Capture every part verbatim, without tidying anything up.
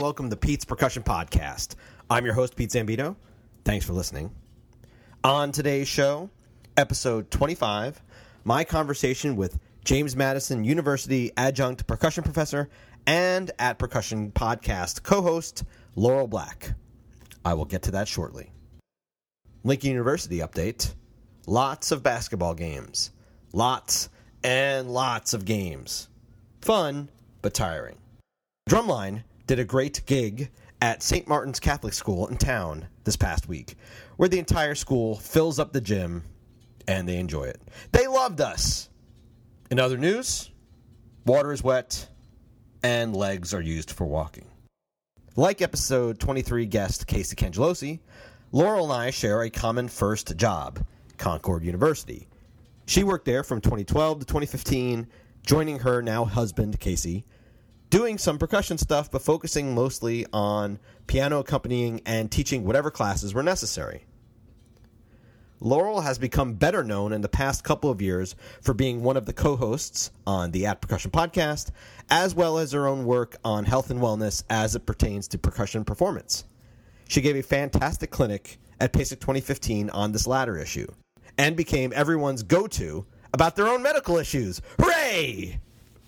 welcome to Pete's Percussion Podcast. I'm your host, Pete Zambito. Thanks for listening. On today's show, episode twenty-five, my conversation with James Madison University adjunct percussion professor and at Percussion Podcast co-host, Laurel Black. I will get to that shortly. Lincoln University update. Lots of basketball games. Lots and lots of games. Fun, but tiring. Drumline did a great gig at Saint Martin's Catholic School in town this past week, where the entire school fills up the gym and they enjoy it. They loved us. In other news, water is wet and legs are used for walking. Like episode twenty-three guest Casey Cangelosi, Laurel and I share a common first job, Concord University. She worked there from twenty twelve to twenty fifteen, joining her now husband, Casey, doing some percussion stuff, but focusing mostly on piano accompanying and teaching whatever classes were necessary. Laurel has become better known in the past couple of years for being one of the co-hosts on the At Percussion podcast, as well as her own work on health and wellness as it pertains to percussion performance. She gave a fantastic clinic at PASIC twenty fifteen on this latter issue, and became everyone's go-to about their own medical issues. Hooray!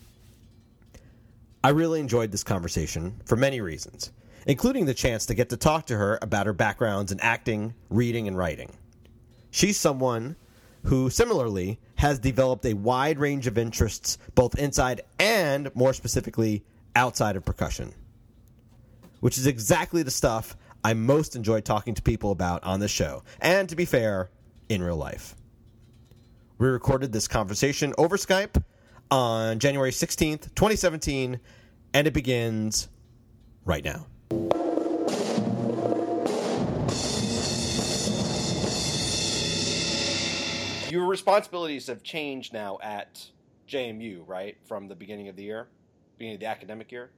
I really enjoyed this conversation for many reasons, including the chance to get to talk to her about her backgrounds in acting, reading, and writing. She's someone who, similarly, has developed a wide range of interests both inside and, more specifically, outside of percussion, which is exactly the stuff I most enjoy talking to people about on this show, and, to be fair, in real life. We recorded this conversation over Skype on January sixteenth, twenty seventeen, and it begins right now. Your responsibilities have changed now at J M U, right? From the beginning of the year, beginning of the academic year?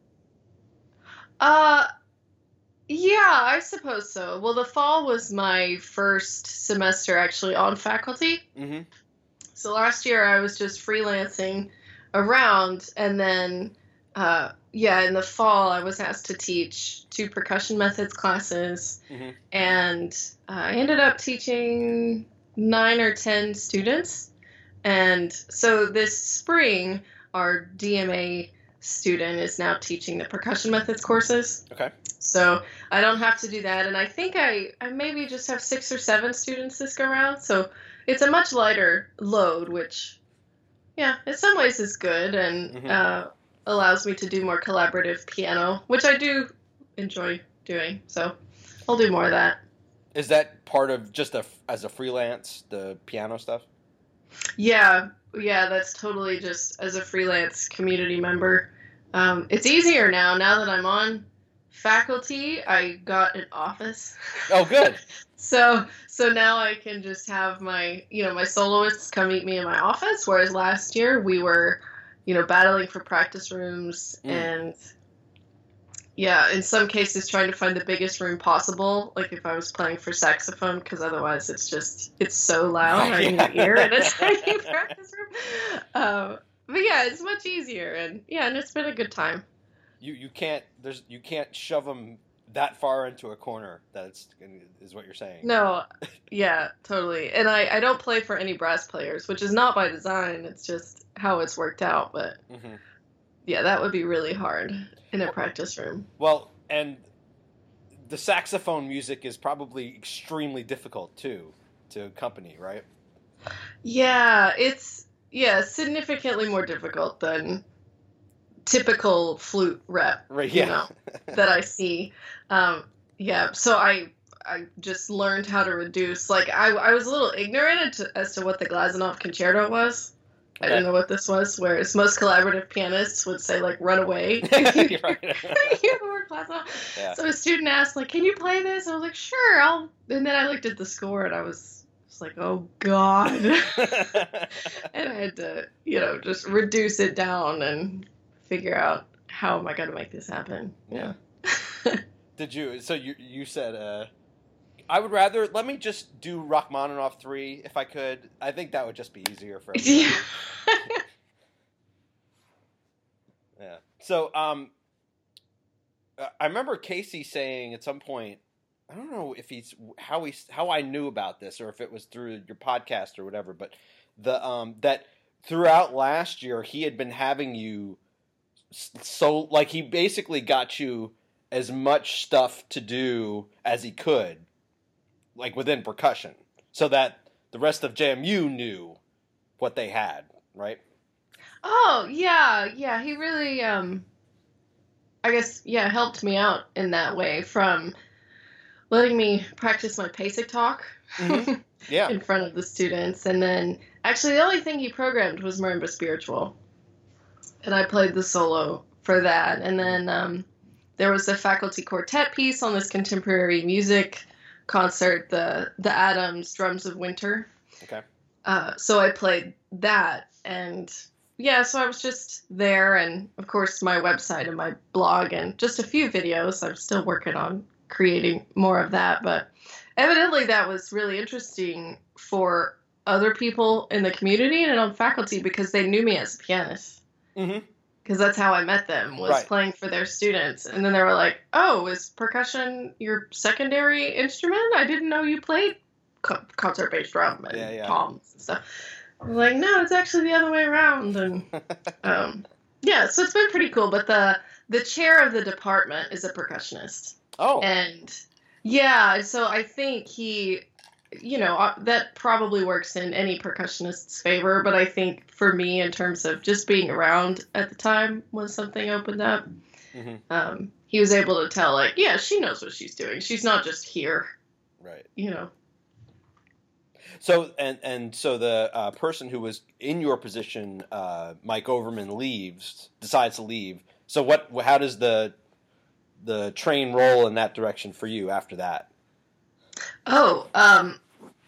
Uh, yeah, I suppose so. Well, the fall was my first semester actually on faculty. Mm-hmm. So last year I was just freelancing around, and then, uh, yeah, in the fall I was asked to teach two percussion methods classes, mm-hmm. and uh, I ended up teaching nine or ten students. And so this spring, our D M A student is now teaching the percussion methods courses. Okay. So I don't have to do that. And I think I, I maybe just have six or seven students this go around. So it's a much lighter load, which, yeah, in some ways is good and mm-hmm. uh, allows me to do more collaborative piano, which I do enjoy doing. So I'll do more of that. Is that part of just a, as a freelance, the piano stuff? Yeah, yeah, that's totally just as a freelance community member. Um, it's easier now. Now that I'm on faculty, I got an office. Oh, good. so so now I can just have my, you know, my soloists come meet me in my office, whereas last year we were, you know, battling for practice rooms mm. and, yeah, in some cases trying to find the biggest room possible, like if I was playing for saxophone, because otherwise it's just, it's so loud right in your ear in a tiny practice room. Um, but yeah, it's much easier, and yeah, and it's been a good time. You you can't there's you can't shove them that far into a corner. That's is what you're saying. No, yeah, totally. And I, I don't play for any brass players, which is not by design. It's just how it's worked out. But mm-hmm. yeah, that would be really hard in a practice room. Well, and the saxophone music is probably extremely difficult too to accompany, right? Yeah, it's yeah significantly more difficult than typical flute rep, right, yeah. you know, that I see. Um, yeah, so I I just learned how to reduce. Like, I, I was a little ignorant to, as to what the Glazunov concerto was. Okay. I didn't know what this was, whereas most collaborative pianists would say, like, run away. You hear the word Glazunov. Yeah. So a student asked, like, can you play this? And I was like, sure, I'll... And then I looked at the score, and I was just like, oh, God. And I had to, you know, just reduce it down and figure out how am I going to make this happen. Yeah. Did you, so you you said, uh, I would rather, let me just do Rachmaninoff three if I could. I think that would just be easier for everybody. Yeah. Yeah. So, um, I remember Casey saying at some point, I don't know if he's how he how I knew about this or if it was through your podcast or whatever, but the um that throughout last year he had been having you so like he basically got you as much stuff to do as he could, like within percussion, so that the rest of J M U knew what they had, right? Oh, yeah, yeah, he really, um, I guess, yeah, helped me out in that way from letting me practice my PASIC talk Mm-hmm. Yeah. in front of the students. And then, actually, the only thing he programmed was Marimba Spiritual. And I played the solo for that. And then um, there was a faculty quartet piece on this contemporary music concert, the, the Adams Drums of Winter. Okay. Uh, so I played that, and yeah, so I was just there, and of course my website and my blog and just a few videos. I'm still working on creating more of that, but evidently that was really interesting for other people in the community and on faculty because they knew me as a pianist. Mm-hmm. Because that's how I met them, was Right. playing for their students. And then they were like, oh, is percussion your secondary instrument? I didn't know you played co- concert bass drum and Yeah, yeah. toms and stuff. I was like, no, it's actually the other way around. And um, yeah, so it's been pretty cool. But the the chair of the department is a percussionist. Oh. And yeah, so I think he, you know, uh, that probably works in any percussionist's favor. But I think for me, in terms of just being around at the time when something opened up, Mm-hmm. um, he was able to tell, like, yeah, she knows what she's doing. She's not just here, Right. you know. So and and so the uh, person who was in your position, uh, Mike Overman, leaves, decides to leave. So what? How does the the train roll in that direction for you after that? Oh, um,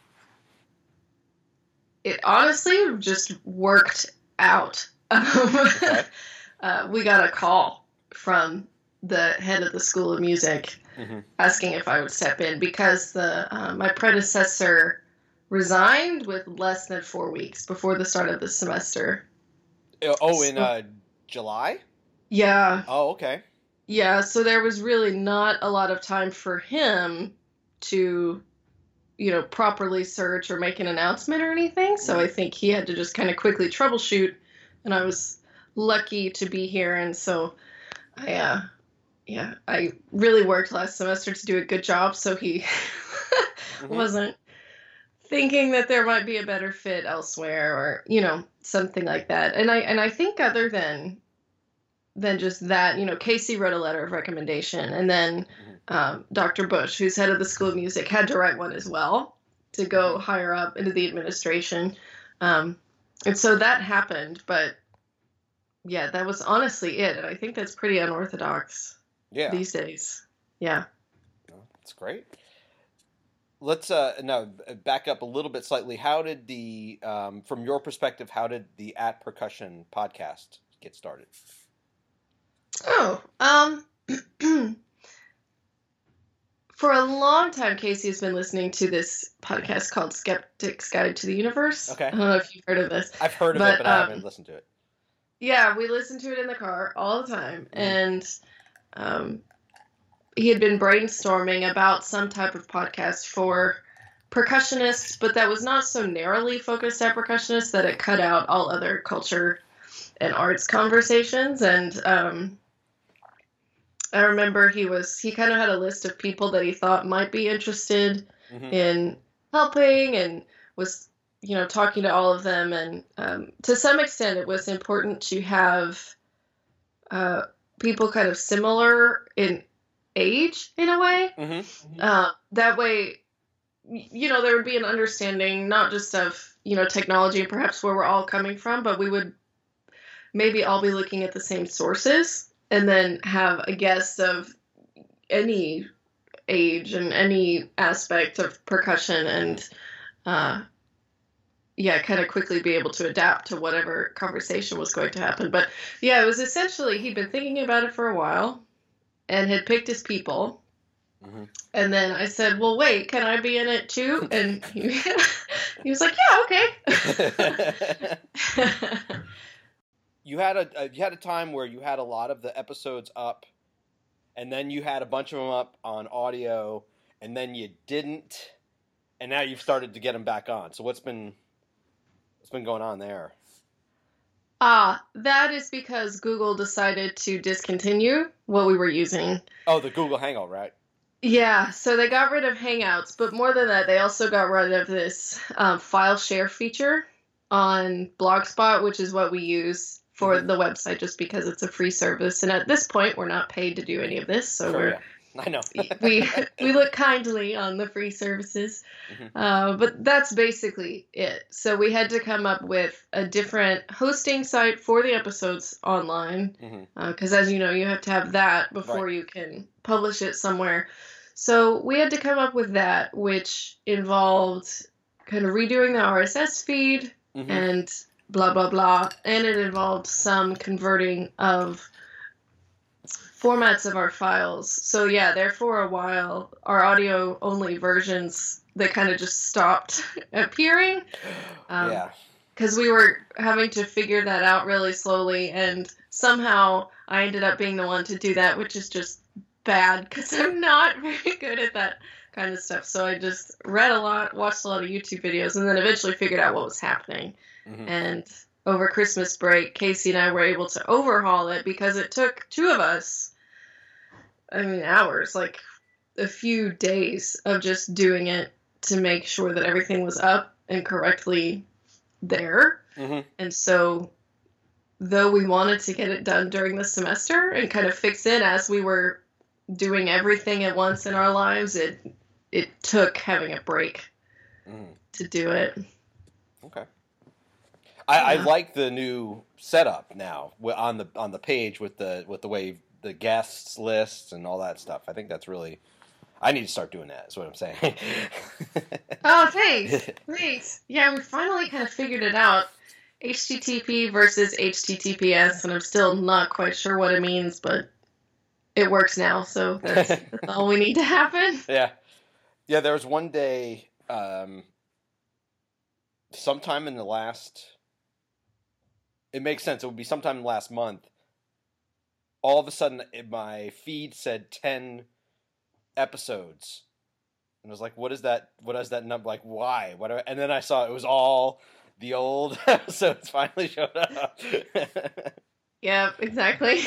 it honestly just worked out. Okay. uh, we got a call from the head of the School of Music Mm-hmm. asking if I would step in because the uh, my predecessor resigned with less than four weeks before the start of the semester. Oh, in uh, July? Yeah, Oh, okay. yeah. So there was really not a lot of time for him to, you know, properly search or make an announcement or anything. So I think he had to just kind of quickly troubleshoot, and I was lucky to be here. And so I, uh, yeah, I really worked last semester to do a good job. So he Mm-hmm. wasn't thinking that there might be a better fit elsewhere or, you know, something like that. And I, and I think other than, than just that, you know, Casey wrote a letter of recommendation, and then um, Doctor Bush, who's head of the School of Music, had to write one as well to go higher up into the administration. Um, and so that happened, but yeah, that was honestly it. And I think that's pretty unorthodox Yeah. these days. Yeah. That's great. Let's uh now back up a little bit slightly. How did the um, from your perspective, how did the At Percussion podcast get started? Oh, um, for a long time, Casey has been listening to this podcast called Skeptic's Guide to the Universe. Okay. I don't know if you've heard of this. I've heard of But, it, but I um, haven't listened to it. Yeah, we listened to it in the car all the time, Mhm. and um, he had been brainstorming about some type of podcast for percussionists, but that was not so narrowly focused at percussionists that it cut out all other culture and arts conversations. And um, I remember he was he kind of had a list of people that he thought might be interested Mhm. in helping, and was, you know, talking to all of them. And um, to some extent, it was important to have uh, people kind of similar in age, in a way. Mhm. Uh, that way, y- you know, there would be an understanding not just of, you know, technology and perhaps where we're all coming from, but we would maybe all be looking at the same sources, and then have a guest of any age and any aspect of percussion, and uh, yeah, kind of quickly be able to adapt to whatever conversation was going to happen. But yeah, it was essentially, he'd been thinking about it for a while and had picked his people. Mhm. And then I said, well, wait, can I be in it too? And he, he was like, yeah, okay. You had a, a you had a time where you had a lot of the episodes up and then you had a bunch of them up on audio, and then you didn't, and now you've started to get them back on. So what's been what's been going on there? Ah, that is because Google decided to discontinue what we were using. Oh, the Google Hangout, right? Yeah, so they got rid of Hangouts, but more than that, they also got rid of this um, file share feature on Blogspot, which is what we use for mm-hmm. the website just because it's a free service. And at this point, we're not paid to do any of this, so sure, we're... Yeah. I know. we we look kindly on the free services, mm-hmm. uh, but that's basically it. So we had to come up with a different hosting site for the episodes online, because mm-hmm. uh, as you know, you have to have that before right. you can publish it somewhere. So we had to come up with that, which involved kind of redoing the R S S feed mm-hmm. and blah, blah, blah. And it involved some converting of formats of our files. So yeah, there for a while, our audio only versions, they kind of just stopped appearing. Um, yeah. Because we were having to figure that out really slowly, and somehow I ended up being the one to do that, which is just bad because I'm not very good at that kind of stuff. So I just read a lot, watched a lot of YouTube videos, and then eventually figured out what was happening. Mm-hmm. And over Christmas break, Casey and I were able to overhaul it because it took two of us, I mean, hours, like a few days of just doing it to make sure that everything was up and correctly there. Mm-hmm. And so, though we wanted to get it done during the semester and kind of fix it as we were doing everything at once in our lives, it it took having a break mm. to do it. Okay. I, yeah. I like the new setup now on the on the page with the with the way the guests lists and all that stuff. I think that's really. I need to start doing that. Is what I'm saying. Oh, thanks, thanks. Yeah, we finally kind of figured it out. H T T P versus H T T P S, and I'm still not quite sure what it means, but it works now, so that's, that's all we need to happen. Yeah, yeah. There was one day, um, sometime in the last. It makes sense. It would be sometime last month. All of a sudden, my feed said ten episodes, and I was like, "What is that? What is that number? Like, why? What?" I, and then I saw it was all the old episodes finally showed up. Yep, exactly.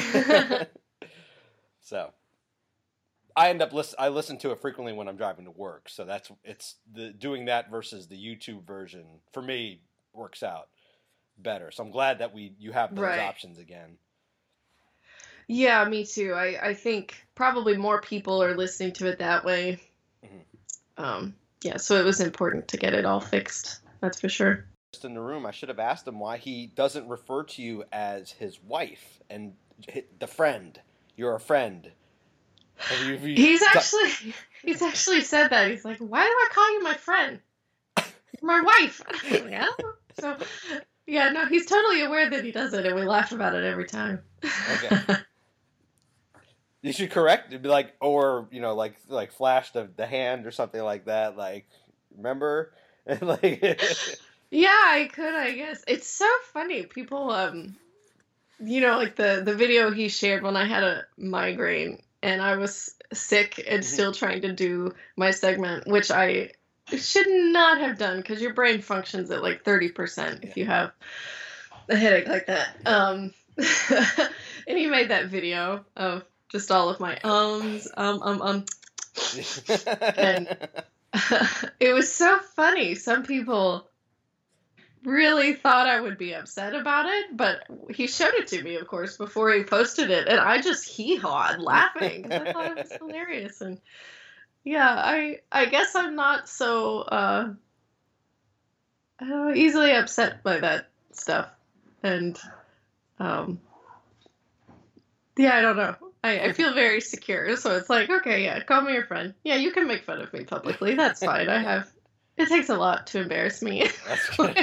So, I end up listen. I listen to it frequently when I'm driving to work. So that's it's the doing that versus the YouTube version for me works out better. So I'm glad that we you have those right. options again. Yeah, me too. I, I think probably more people are listening to it that way. Mm-hmm. Um, yeah, so it was important to get it all fixed. That's for sure. Just in the room, I should have asked him why he doesn't refer to you as his wife and the friend. You're a friend. Have you, have you he's actually he's actually said that. He's like, why do I call you my friend? You're my wife. Yeah. So yeah, no, he's totally aware that he does it, and we laugh about it every time. Okay. You should correct it, be like, or you know, like like flash the, the hand or something like that. Like, remember? Like, yeah, I could, I guess. It's so funny. People, um, you know, like the the video he shared when I had a migraine and I was sick and still trying to do my segment, which I should not have done because your brain functions at like thirty percent if you have a headache like that. Um, and he made that video of just all of my ums, um, um, um. And it was so funny. Some people really thought I would be upset about it, but he showed it to me, of course, before he posted it, and I just hee-hawed laughing because I thought it was hilarious. And yeah, I I guess I'm not so uh, uh, easily upset by that stuff, and um, yeah, I don't know. I, I feel very secure, so it's like, okay, yeah, call me your friend. Yeah, you can make fun of me publicly. That's fine. I have. It takes a lot to embarrass me. That's good.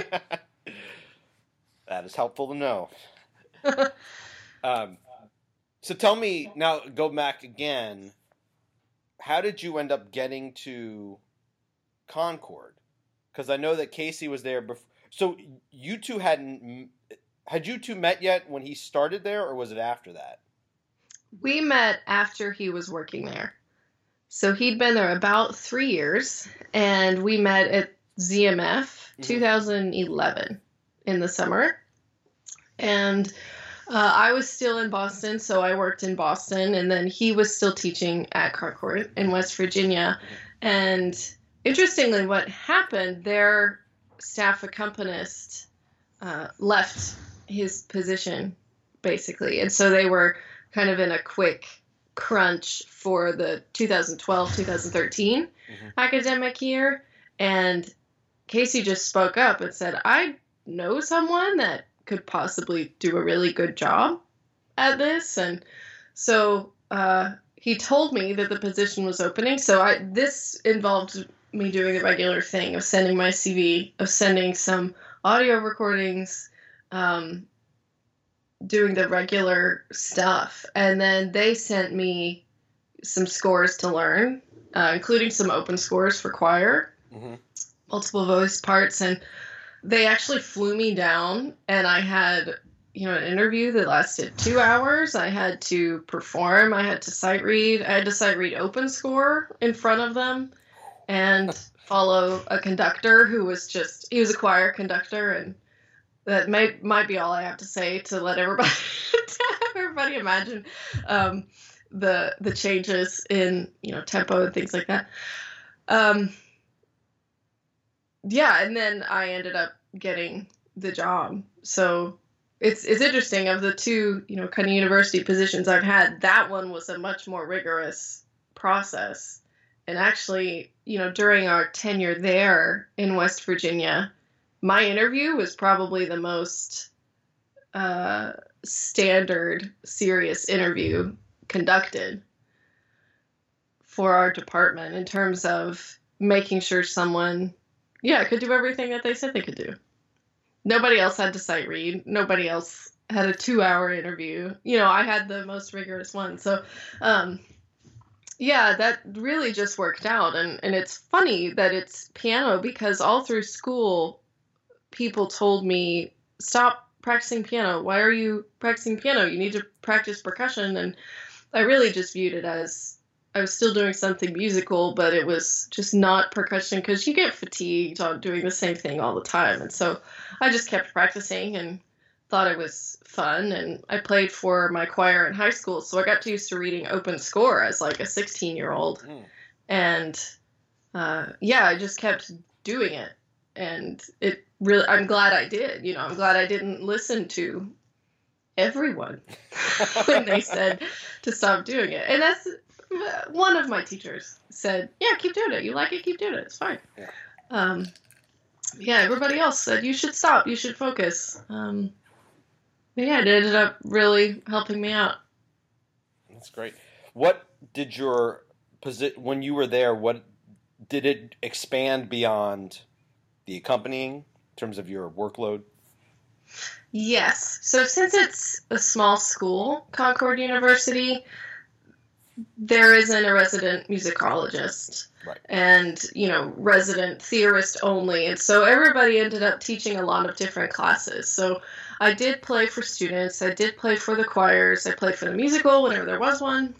That is helpful to know. um, so tell me now. Go back again. How did you end up getting to Concord? Because I know that Casey was there before. So you two hadn't. Had you two met yet when he started there, or was it after that? We met after he was working there. So he'd been there about three years, and we met at Z M F mm-hmm. two thousand eleven in the summer. And uh, I was still in Boston, so I worked in Boston, and then he was still teaching at Concord in West Virginia. And interestingly, what happened, their staff accompanist uh, left his position, basically. And so they were kind of in a quick crunch for the two thousand twelve two thousand thirteen mm-hmm. academic year. And Casey just spoke up and said, I know someone that could possibly do a really good job at this. And so uh, he told me that the position was opening. So I this involved me doing the regular thing of sending my C V, of sending some audio recordings, um, doing the regular stuff. And then they sent me some scores to learn, uh, including some open scores for choir, mm-hmm. multiple voice parts. And they actually flew me down, and I had, you know, an interview that lasted two hours. I had to perform. I had to sight read. I had to sight read open score in front of them and follow a conductor who was just, he was a choir conductor, and that may, might be all I have to say to let everybody, to have everybody imagine um, the the changes in, you know, tempo and things like that. Um, yeah, and then I ended up getting the job. So it's it's interesting, of the two, you know, kind of university positions I've had, that one was a much more rigorous process. And actually, you know, during our tenure there in West Virginia, my interview was probably the most uh, standard, serious interview conducted for our department in terms of making sure someone, yeah, could do everything that they said they could do. Nobody else had to sight read. Nobody else had a two-hour interview. You know, I had the most rigorous one. So, um, yeah, that really just worked out. And, and it's funny that it's piano, because all through school, people told me, stop practicing piano. Why are you practicing piano? You need to practice percussion. And I really just viewed it as I was still doing something musical, but it was just not percussion, because you get fatigued on doing the same thing all the time. And so I just kept practicing and thought it was fun. And I played for my choir in high school, so I got used to reading open score as like a sixteen-year-old. Mm. And uh, yeah, I just kept doing it. And it really, I'm glad I did. You know, I'm glad I didn't listen to everyone when they said to stop doing it. And that's, one of my teachers said, yeah, keep doing it. You like it, keep doing it. It's fine. Yeah. Um, yeah, everybody else said, you should stop. You should focus. Um, but yeah, it ended up really helping me out. That's great. What did your position, when you were there, what did it expand beyond the accompanying in terms of your workload? Yes. So since it's a small school, Concord University, there isn't a resident musicologist, right, and, you know, resident theorist only. And so everybody ended up teaching a lot of different classes. So I did play for students. I did play for the choirs. I played for the musical whenever there was one.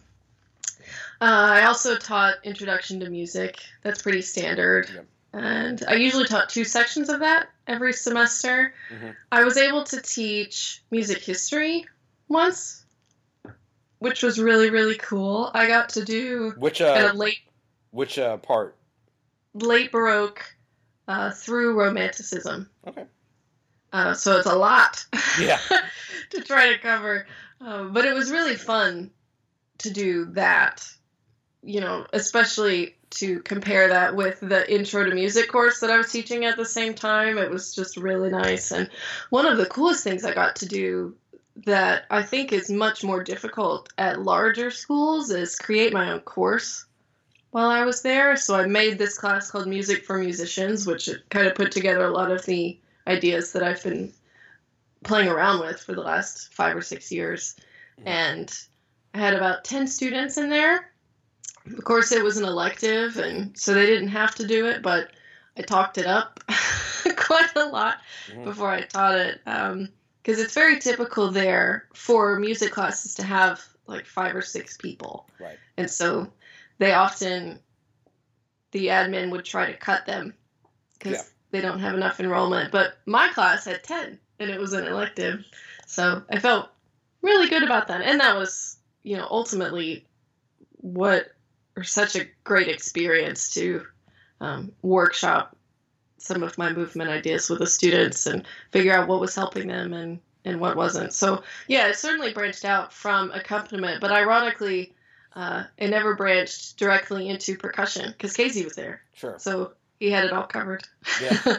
Uh, I also taught Introduction to Music. That's pretty standard. Yep. And I usually taught two sections of that every semester. Mm-hmm. I was able to teach music history once, which was really, really cool. I got to do which uh, late, which uh, part? Late Baroque uh, through Romanticism. Okay. Uh, so it's a lot. Yeah. to try to cover, uh, but it was really fun to do that. You know, especially to compare that with the Intro to Music course that I was teaching at the same time. It was just really nice. And one of the coolest things I got to do that I think is much more difficult at larger schools is create my own course while I was there. So I made this class called Music for Musicians, which kind of put together a lot of the ideas that I've been playing around with for the last five or six years. And I had about ten students in there. Of course, it was an elective, and so they didn't have to do it, but I talked it up quite a lot mm-hmm. before I taught it. Um, because it's very typical there for music classes to have like five or six people. Right. And so they often, the admin would try to cut them because Yeah. they don't have enough enrollment. But my class had ten, and it was an elective. So I felt really good about that. And that was, you know, ultimately what, or such a great experience to um, workshop some of my movement ideas with the students and figure out what was helping them and, and what wasn't. So yeah, it certainly branched out from accompaniment, but ironically, uh, it never branched directly into percussion because Casey was there. Sure. So he had it all covered. Yeah.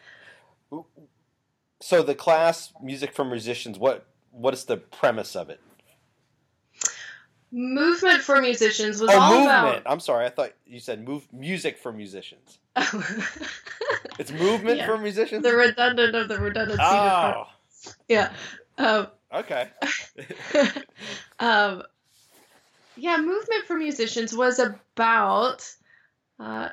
So the class, Music for Musicians, what what is the premise of it? Movement for Musicians was oh, all movement. about... I'm sorry. I thought you said move music for musicians. It's movement Yeah. for musicians? The redundant of the redundancy. Oh. Yeah. Um, Okay. um, yeah, Movement for Musicians was about uh,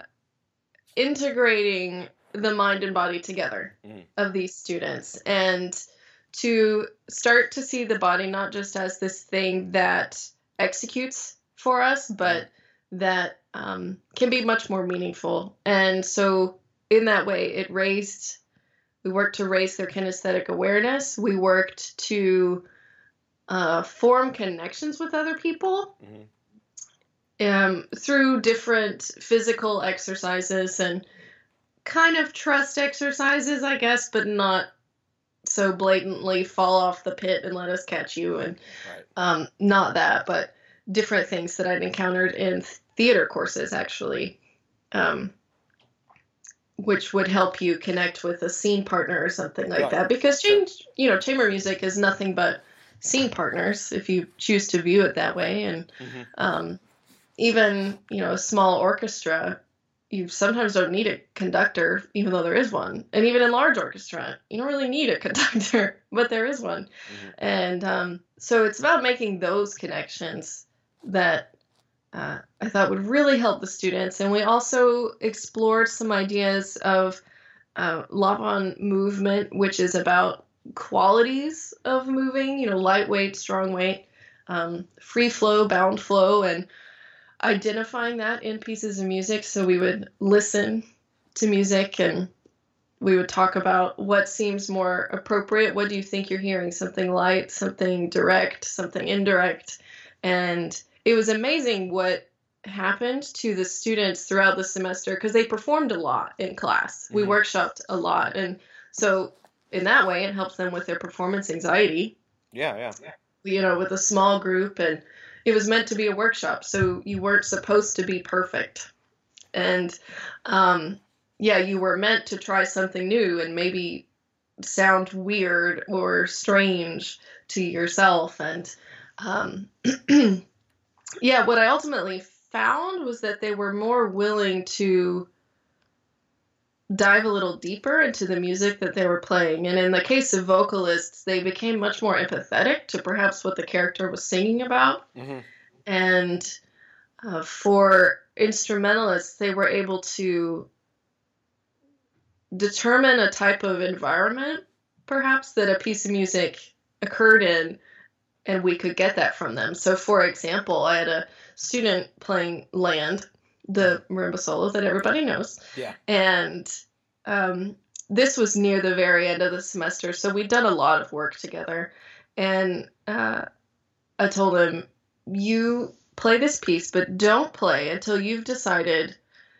integrating the mind and body together Mhm. of these students and to start to see the body not just as this thing that executes for us, but that um, can be much more meaningful. And so in that way, it raised, we worked to raise their kinesthetic awareness. We worked to uh, form connections with other people Mhm. um, through different physical exercises and kind of trust exercises, I guess, but not so blatantly fall off the pit and let us catch you, and Right. um, not that, but different things that I'd encountered in theater courses, actually, um, which would help you connect with a scene partner or something like Right. that. Because change, you know, chamber music is nothing but scene partners, if you choose to view it that way. And Mhm. um, even, you know, a small orchestra, you sometimes don't need a conductor, even though there is one. And even in large orchestra, you don't really need a conductor, but there is one. Mhm. And um, so it's about making those connections that uh, I thought would really help the students. And we also explored some ideas of uh, Laban movement, which is about qualities of moving, you know, lightweight, strong weight, um, free flow, bound flow, and identifying that in pieces of music. So we would listen to music and we would talk about what seems more appropriate. What do you think you're hearing? Something light, something direct, something indirect. And it was amazing what happened to the students throughout the semester because they performed a lot in class. We Mhm. workshopped a lot. And so in that way, it helps them with their performance anxiety, Yeah, yeah. you know, with a small group. And it was meant to be a workshop, so you weren't supposed to be perfect. And um, yeah, you were meant to try something new and maybe sound weird or strange to yourself. And um, yeah, what I ultimately found was that they were more willing to dive a little deeper into the music that they were playing. And in the case of vocalists, they became much more empathetic to perhaps what the character was singing about. Mm-hmm. And uh, for instrumentalists, they were able to determine a type of environment, perhaps, that a piece of music occurred in, and we could get that from them. So, for example, I had a student playing Land, the marimba solo that everybody knows. Yeah. And um, this was near the very end of the semester, so we'd done a lot of work together. And uh, I told him, you play this piece, but don't play until you've decided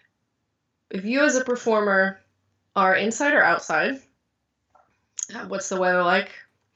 if you as a performer are inside or outside. Uh, what's the weather like?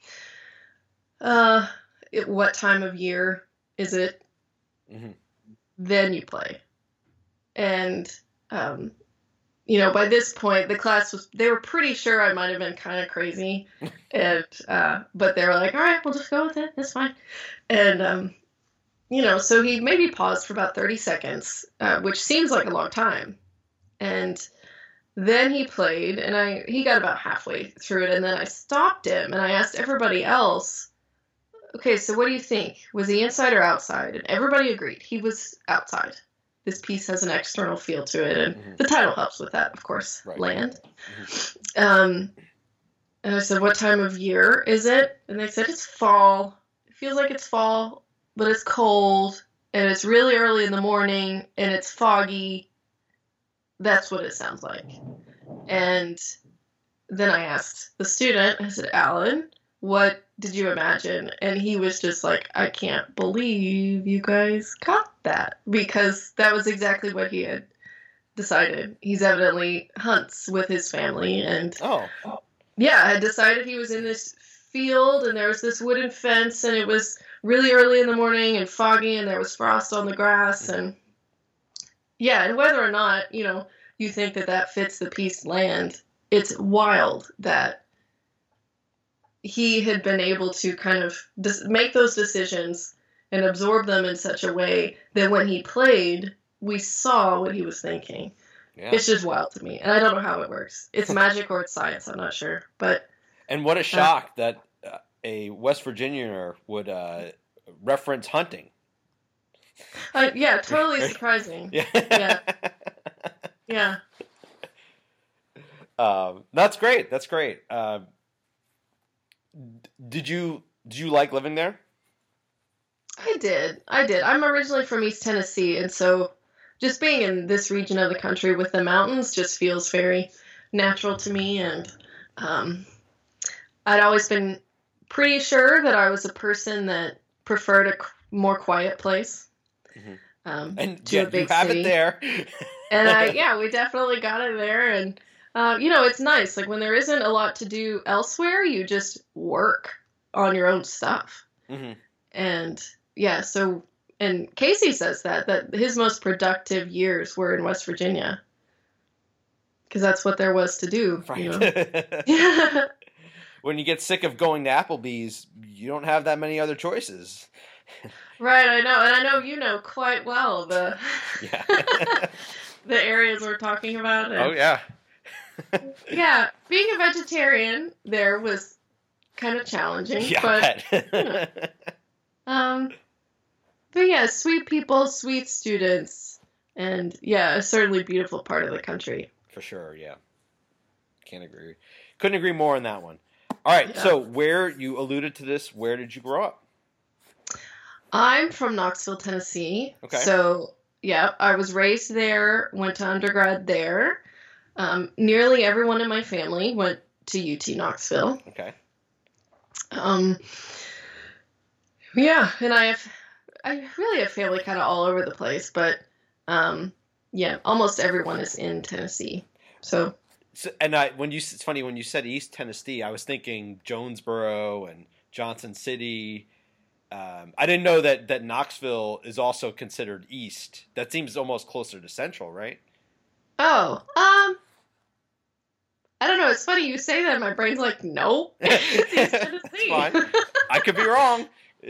Uh, it, what time of year is it? Mm-hmm. Then you play. And, um, you know, by this point, the class was, they were pretty sure I might have been kind of crazy. and, uh, but they were like, all right, we'll just go with it. That's fine. And, um, you know, so he maybe paused for about thirty seconds, uh, which seems like a long time. And then he played, and I he got about halfway through it, and then I stopped him, and I asked everybody else, okay, so what do you think? Was he inside or outside? And everybody agreed. He was outside. This piece has an external feel to it, and Mm-hmm. the title helps with that, of course, Right. Land. Mm-hmm. Um, and I said, what time of year is it? And they said, it's fall. It feels like it's fall. but it's cold, and it's really early in the morning, and it's foggy. That's what it sounds like. And then I asked the student, I said, Alan, what did you imagine? And he was just like, I can't believe you guys caught that, because that was exactly what he had decided. He's evidently hunts with his family, and Oh. yeah, had decided he was in this field, and there was this wooden fence, and it was really early in the morning and foggy, and there was frost on the grass, and yeah, and whether or not, you know, you think that that fits the piece land, it's wild that he had been able to kind of dis- make those decisions and absorb them in such a way that when he played, we saw what he was thinking. Yeah. It's just wild to me, and I don't know how it works. It's magic or it's science, I'm not sure, but And what a shock uh, that uh, a West Virginianer would uh, reference hunting. Uh, yeah, totally surprising. Yeah. Yeah. Yeah. Um, that's great. That's great. Uh, did you did you like living there? I did. I did. I'm originally from East Tennessee, and so just being in this region of the country with the mountains just feels very natural to me. And um, I'd always been pretty sure that I was a person that preferred a more quiet place. Mm-hmm. Um, and to yeah, a big you have city. it there. And I, yeah, we definitely got it there. And, uh, you know, it's nice. Like when there isn't a lot to do elsewhere, you just work on your own stuff. Mm-hmm. And yeah, so, and Casey says that, that his most productive years were in West Virginia. Because that's what there was to do. Right. You know? When you get sick of going to Applebee's, you don't have that many other choices. Right, I know, and I know you know quite well the yeah. the areas we're talking about. And, oh yeah. Yeah, being a vegetarian there was kind of challenging, Yeah, but you know, um, but yeah, sweet people, sweet students, and yeah, a certainly beautiful part of the country. For sure, yeah. Can't agree. Couldn't agree more on that one. All right, Yeah. So where you alluded to this? Where did you grow up? I'm from Knoxville, Tennessee. Okay. So, yeah, I was raised there, went to undergrad there. Um, nearly everyone in my family went to U T Knoxville. Okay. Um, yeah, and I have, I really have family kind of all over the place, but, um, yeah, almost everyone is in Tennessee. So, So, and I, when you, it's funny when you said East Tennessee, I was thinking Jonesboro and Johnson City. Um, I didn't know that, that Knoxville is also considered East. That seems almost closer to Central, right? oh, um, I don't know. It's funny you say that. My brain's like, no, it's East Tennessee. It's fine. I could be wrong.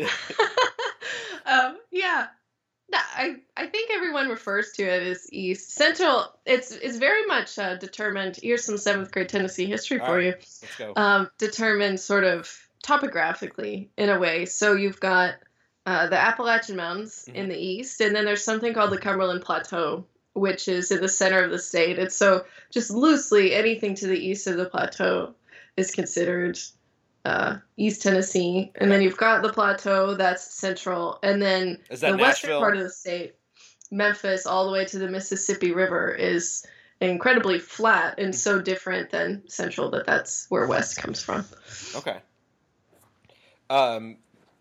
um, yeah. No, I, I think everyone refers to it as East. Central, it's it's very much uh, determined. Here's some seventh grade Tennessee history All for right, you. Let's go. Um, determined sort of topographically in a way. So you've got uh, the Appalachian Mountains Mhm. in the east, and then there's something called the Cumberland Plateau, which is in the center of the state. And so just loosely, anything to the east of the plateau is considered uh, East Tennessee. And then you've got the plateau, that's central. And then Is that the western Nashville? part of the state, Memphis, all the way to the Mississippi River, is incredibly flat and so different than central that that's where west comes from. Okay. Um.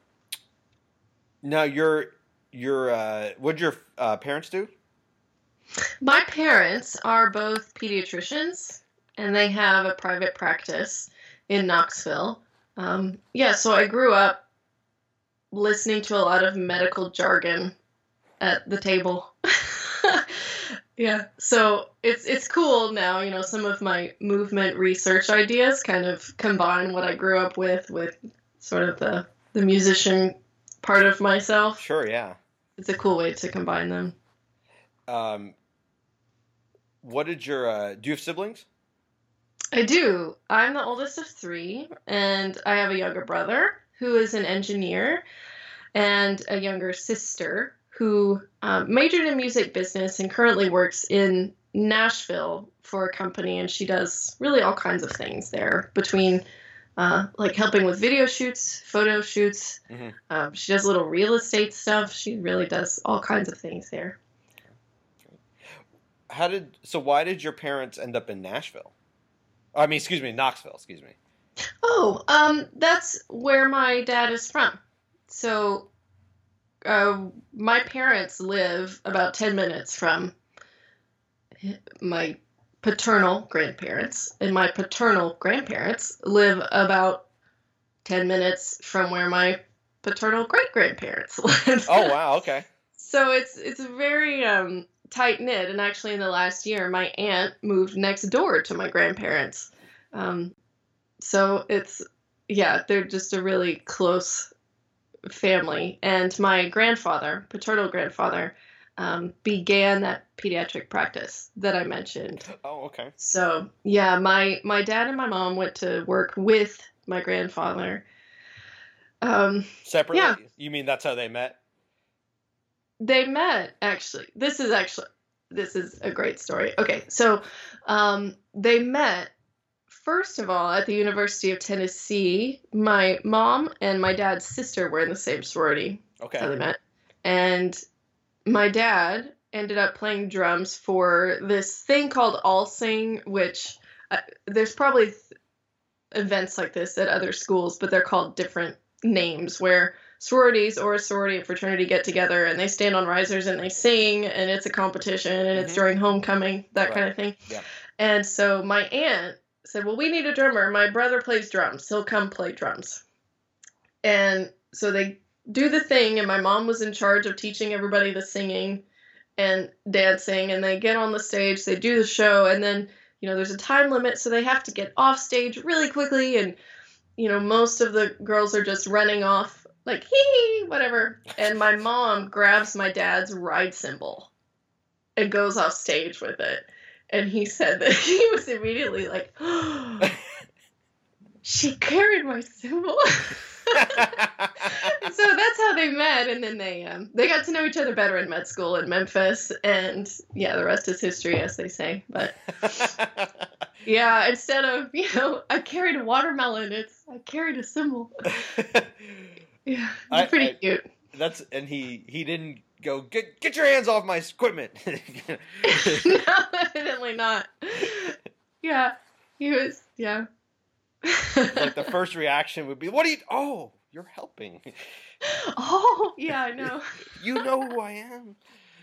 Now your your uh, what'd your uh, parents do? My parents are both pediatricians, and they have a private practice in Knoxville. Um, yeah, so I grew up listening to a lot of medical jargon at the table. Yeah, so it's it's cool now. You know, some of my movement research ideas kind of combine what I grew up with with sort of the the musician part of myself. Sure, yeah. It's a cool way to combine them. Um. What did your uh, do you have siblings? I do. I'm the oldest of three, and I have a younger brother who is an engineer, and a younger sister who um, majored in music business and currently works in Nashville for a company, and she does really all kinds of things there, between uh, like helping with video shoots, photo shoots. Mm-hmm. Um, she does little real estate stuff. She really does all kinds of things there. How did so? Why did your parents end up in Nashville? I mean, excuse me, Knoxville. Excuse me. Oh, um, that's where my dad is from. So, uh, my parents live about ten minutes from my paternal grandparents, and my paternal grandparents live about ten minutes from where my paternal great grandparents live. Oh wow, okay. So it's it's very um, tight knit, and actually in the last year, my aunt moved next door to my grandparents. Um, so it's yeah, they're just a really close family, and my grandfather, paternal grandfather, um, began that pediatric practice that I mentioned. Oh, okay. So yeah, my my dad and my mom went to work with my grandfather. Um, Separately? Yeah. You mean that's how they met? they met actually. This is actually this is a great story. Okay, so um, they met first of all at the University of Tennessee. My mom and my dad's sister were in the same sorority. Okay. That's how they met, and my dad ended up playing drums for this thing called All Sing, which uh, there's probably th- events like this at other schools, but they're called different names, where sororities or a sorority and fraternity get together and they stand on risers and they sing, and it's a competition, and it's Mhm. during homecoming, that Right. kind of thing. Yeah. And so my aunt said, well, we need a drummer. My brother plays drums. He'll come play drums. And so they do the thing, and my mom was in charge of teaching everybody the singing and dancing, and they get on the stage, they do the show, and then, you know, there's a time limit, so they have to get off stage really quickly, and, you know, most of the girls are just running off, like, hee, whatever, and my mom grabs my dad's ride cymbal and goes off stage with it, and he said that he was immediately like, oh, she carried my cymbal. So that's how they met, and then they um, they got to know each other better in med school in Memphis, and yeah, the rest is history, as they say. But yeah, instead of, you know, I carried a watermelon, it's I carried a cymbel. Yeah, I- it's pretty I- cute. That's and he he didn't go get get your hands off my equipment. No, evidently not. Yeah, he was. Yeah. Like the first reaction would be, "What are you? Oh, you're helping. Oh, yeah, I know. You know who I am."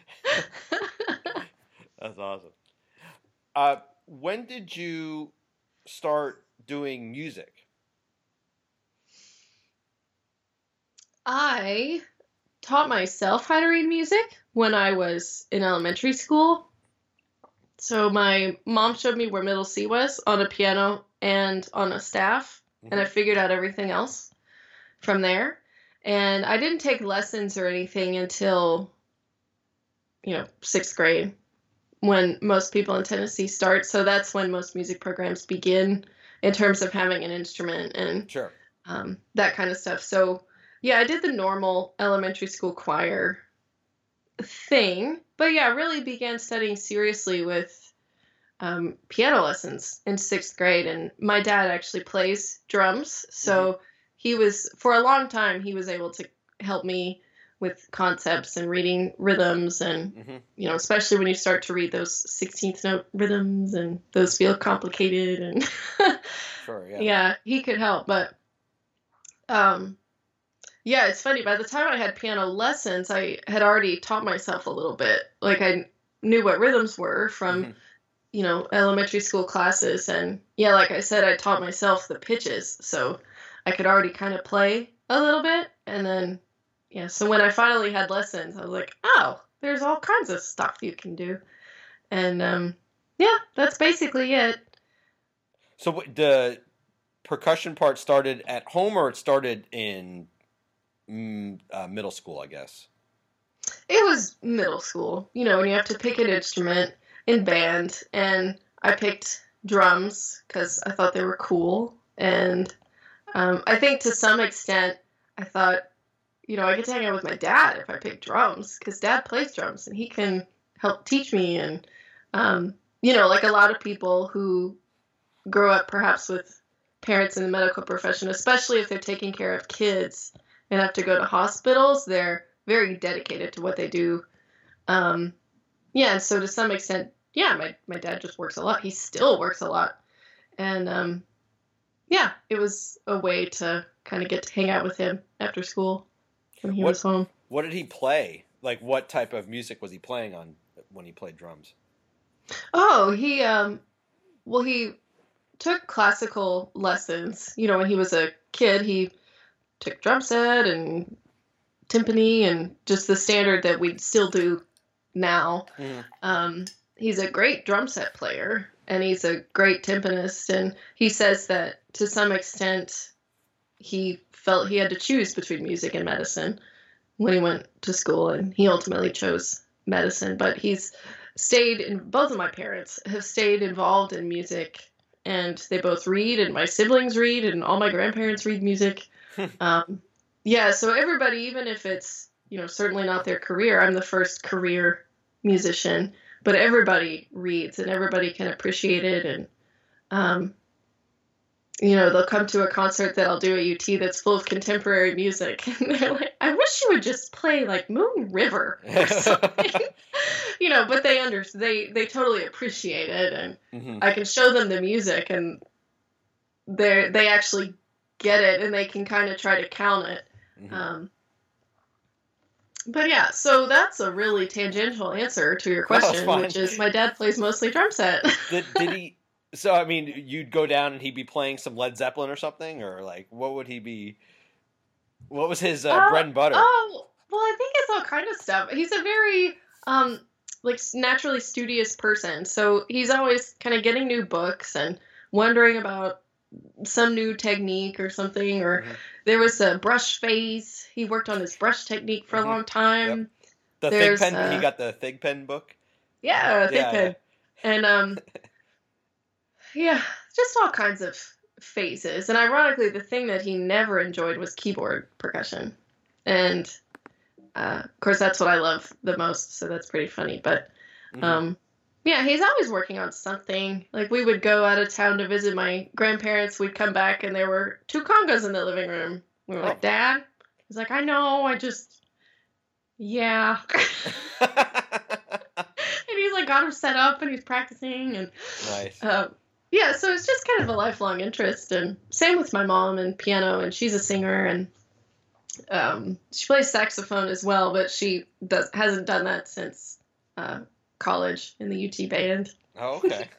That's awesome. Uh, when did you start doing music? I taught myself how to read music when I was in elementary school. So my mom showed me where middle C was on a piano and on a staff, and I figured out everything else from there. And I didn't take lessons or anything until, you know, sixth grade, when most people in Tennessee start. So that's when most music programs begin in terms of having an instrument and Sure. um, that kind of stuff. So yeah, I did the normal elementary school choir thing, but yeah, really began studying seriously with um, piano lessons in sixth grade. And my dad actually plays drums, so mm-hmm. he was, for a long time, he was able to help me with concepts and reading rhythms, and mm-hmm. you know, especially when you start to read those sixteenth note rhythms, and those feel complicated, and sure, yeah, yeah, he could help. But um. Yeah, it's funny. By the time I had piano lessons, I had already taught myself a little bit. Like, I knew what rhythms were from, mm-hmm. you know, elementary school classes. And yeah, like I said, I taught myself the pitches. So I could already kind of play a little bit. And then, yeah, so when I finally had lessons, I was like, oh, there's all kinds of stuff you can do. And um, yeah, that's basically it. So what, the percussion part started at home, or it started in Mm, uh, middle school, I guess? It was middle school. You know, when you have to pick an instrument in band, and I picked drums because I thought they were cool. And um, I think to some extent, I thought, you know, I get to hang out with my dad if I pick drums, because dad plays drums and he can help teach me. And, um, you know, like a lot of people who grow up perhaps with parents in the medical profession, especially if they're taking care of kids and have to go to hospitals, they're very dedicated to what they do. Um, yeah, and so to some extent, yeah, my, my dad just works a lot. He still works a lot. And um, yeah, it was a way to kind of get to hang out with him after school when he What- was home. What did he play? Like, what type of music was he playing on when he played drums? Oh, he, um, well, he took classical lessons. You know, when he was a kid, he took drum set and timpani and just the standard that we still do now. Mhm. Um, he's a great drum set player and he's a great timpanist. And he says that to some extent he felt he had to choose between music and medicine when he went to school, and he ultimately chose medicine. But he's stayed in, both of my parents have stayed involved in music, and they both read, and my siblings read, and all my grandparents read music. um, yeah, so everybody, even if it's, you know, certainly not their career, I'm the first career musician, but everybody reads and everybody can appreciate it. And, um, you know, they'll come to a concert that I'll do at U T that's full of contemporary music, and they're like, I wish you would just play like Moon River or something. You know, but they under they they totally appreciate it, and Mhm. I can show them the music, and they they actually get it, and they can kind of try to count it. Mhm. Um, but yeah, so that's a really tangential answer to your No, it's question, fine. which is my dad plays mostly drum set. Did, did he? So I mean, you'd go down and he'd be playing some Led Zeppelin or something, or like, what would he be? What was his uh, Uh, bread and butter? Oh, well, I think it's all kind of stuff. He's a very, um, like, naturally studious person. So he's always kind of getting new books and wondering about some new technique or something. Or Mhm. there was a brush phase. He worked on his brush technique for Mhm. a long time. The Thig there's, Pen. uh, he got the Thig Pen book. Yeah, Thig Yeah, Pen. And, um, yeah, just all kinds of phases. And ironically, the thing that he never enjoyed was keyboard percussion. And, uh, of course, that's what I love the most, so that's pretty funny. But, Mhm. um, yeah, he's always working on something. Like, we would go out of town to visit my grandparents. We'd come back, and there were two congas in the living room. We were Oh. like, Dad? He's like, I know, I just, yeah. And he's, like, got him set up, and he's practicing, and... Nice. Um, yeah, so it's just kind of a lifelong interest, and same with my mom and piano, and she's a singer, and um, she plays saxophone as well, but she does hasn't done that since uh, college in the U T band. Oh, okay.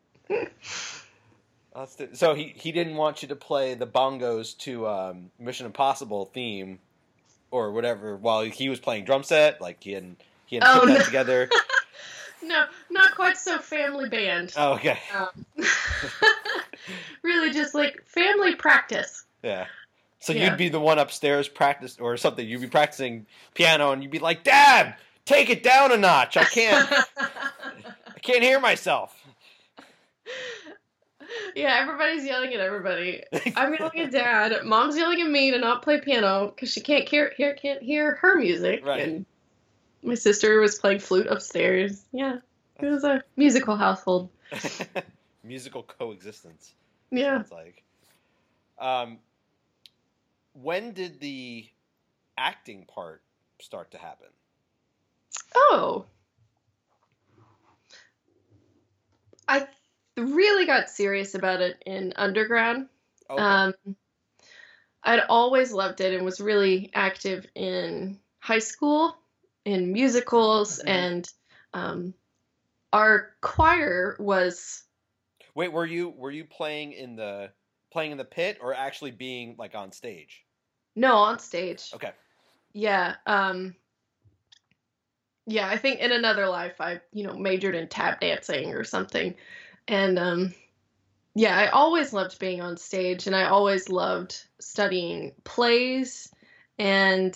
That's the- so he he didn't want you to play the bongos to um, Mission Impossible theme or whatever while he was playing drum set. Like he hadn't he hadn't Oh, put that no. together. No, not quite so family band. Oh, okay. Um, really, just like family practice. Yeah. So Yeah. you'd be the one upstairs practice or something. You'd be practicing piano and you'd be like, "Dad, take it down a notch. I can't. I can't hear myself." Yeah, everybody's yelling at everybody. I'm yelling at Dad. Mom's yelling at me to not play piano because she can't hear, hear can't hear her music. Right. And my sister was playing flute upstairs. Yeah, it was a musical household. Musical coexistence. Yeah. Sounds like. Um, when did the acting part start to happen? Oh. I really got serious about it in undergrad. Okay. Um, I'd always loved it and was really active in high school, in musicals, Mhm. and um, our choir was Wait, were you were you playing in the playing in the pit or actually being like on stage? no on stage. Okay. Yeah. Um, yeah, I think in another life I, you know, majored in tap dancing or something, and um, yeah, I always loved being on stage, and I always loved studying plays. And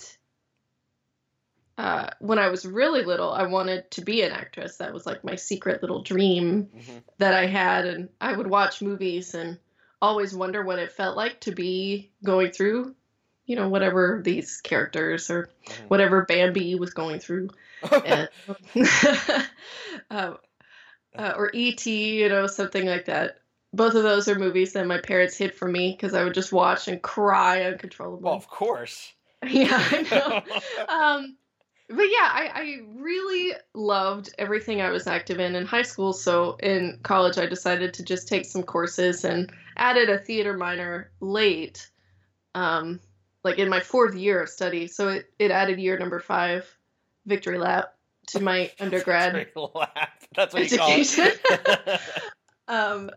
uh, when I was really little, I wanted to be an actress. That was like my secret little dream Mhm. that I had. And I would watch movies and always wonder what it felt like to be going through, you know, whatever these characters or Mhm. whatever Bambi was going through. And, uh, uh, or E T, you know, something like that. both of those are movies that my parents hid from me because I would just watch and cry uncontrollably. Well, of course. Yeah, I know. um, but yeah, I, I really loved everything I was active in in high school. So in college, I decided to just take some courses and added a theater minor late, um, like in my fourth year of study. So it, it added year number five, Victory Lap, to my undergrad Victory Lap. That's what you call it. um,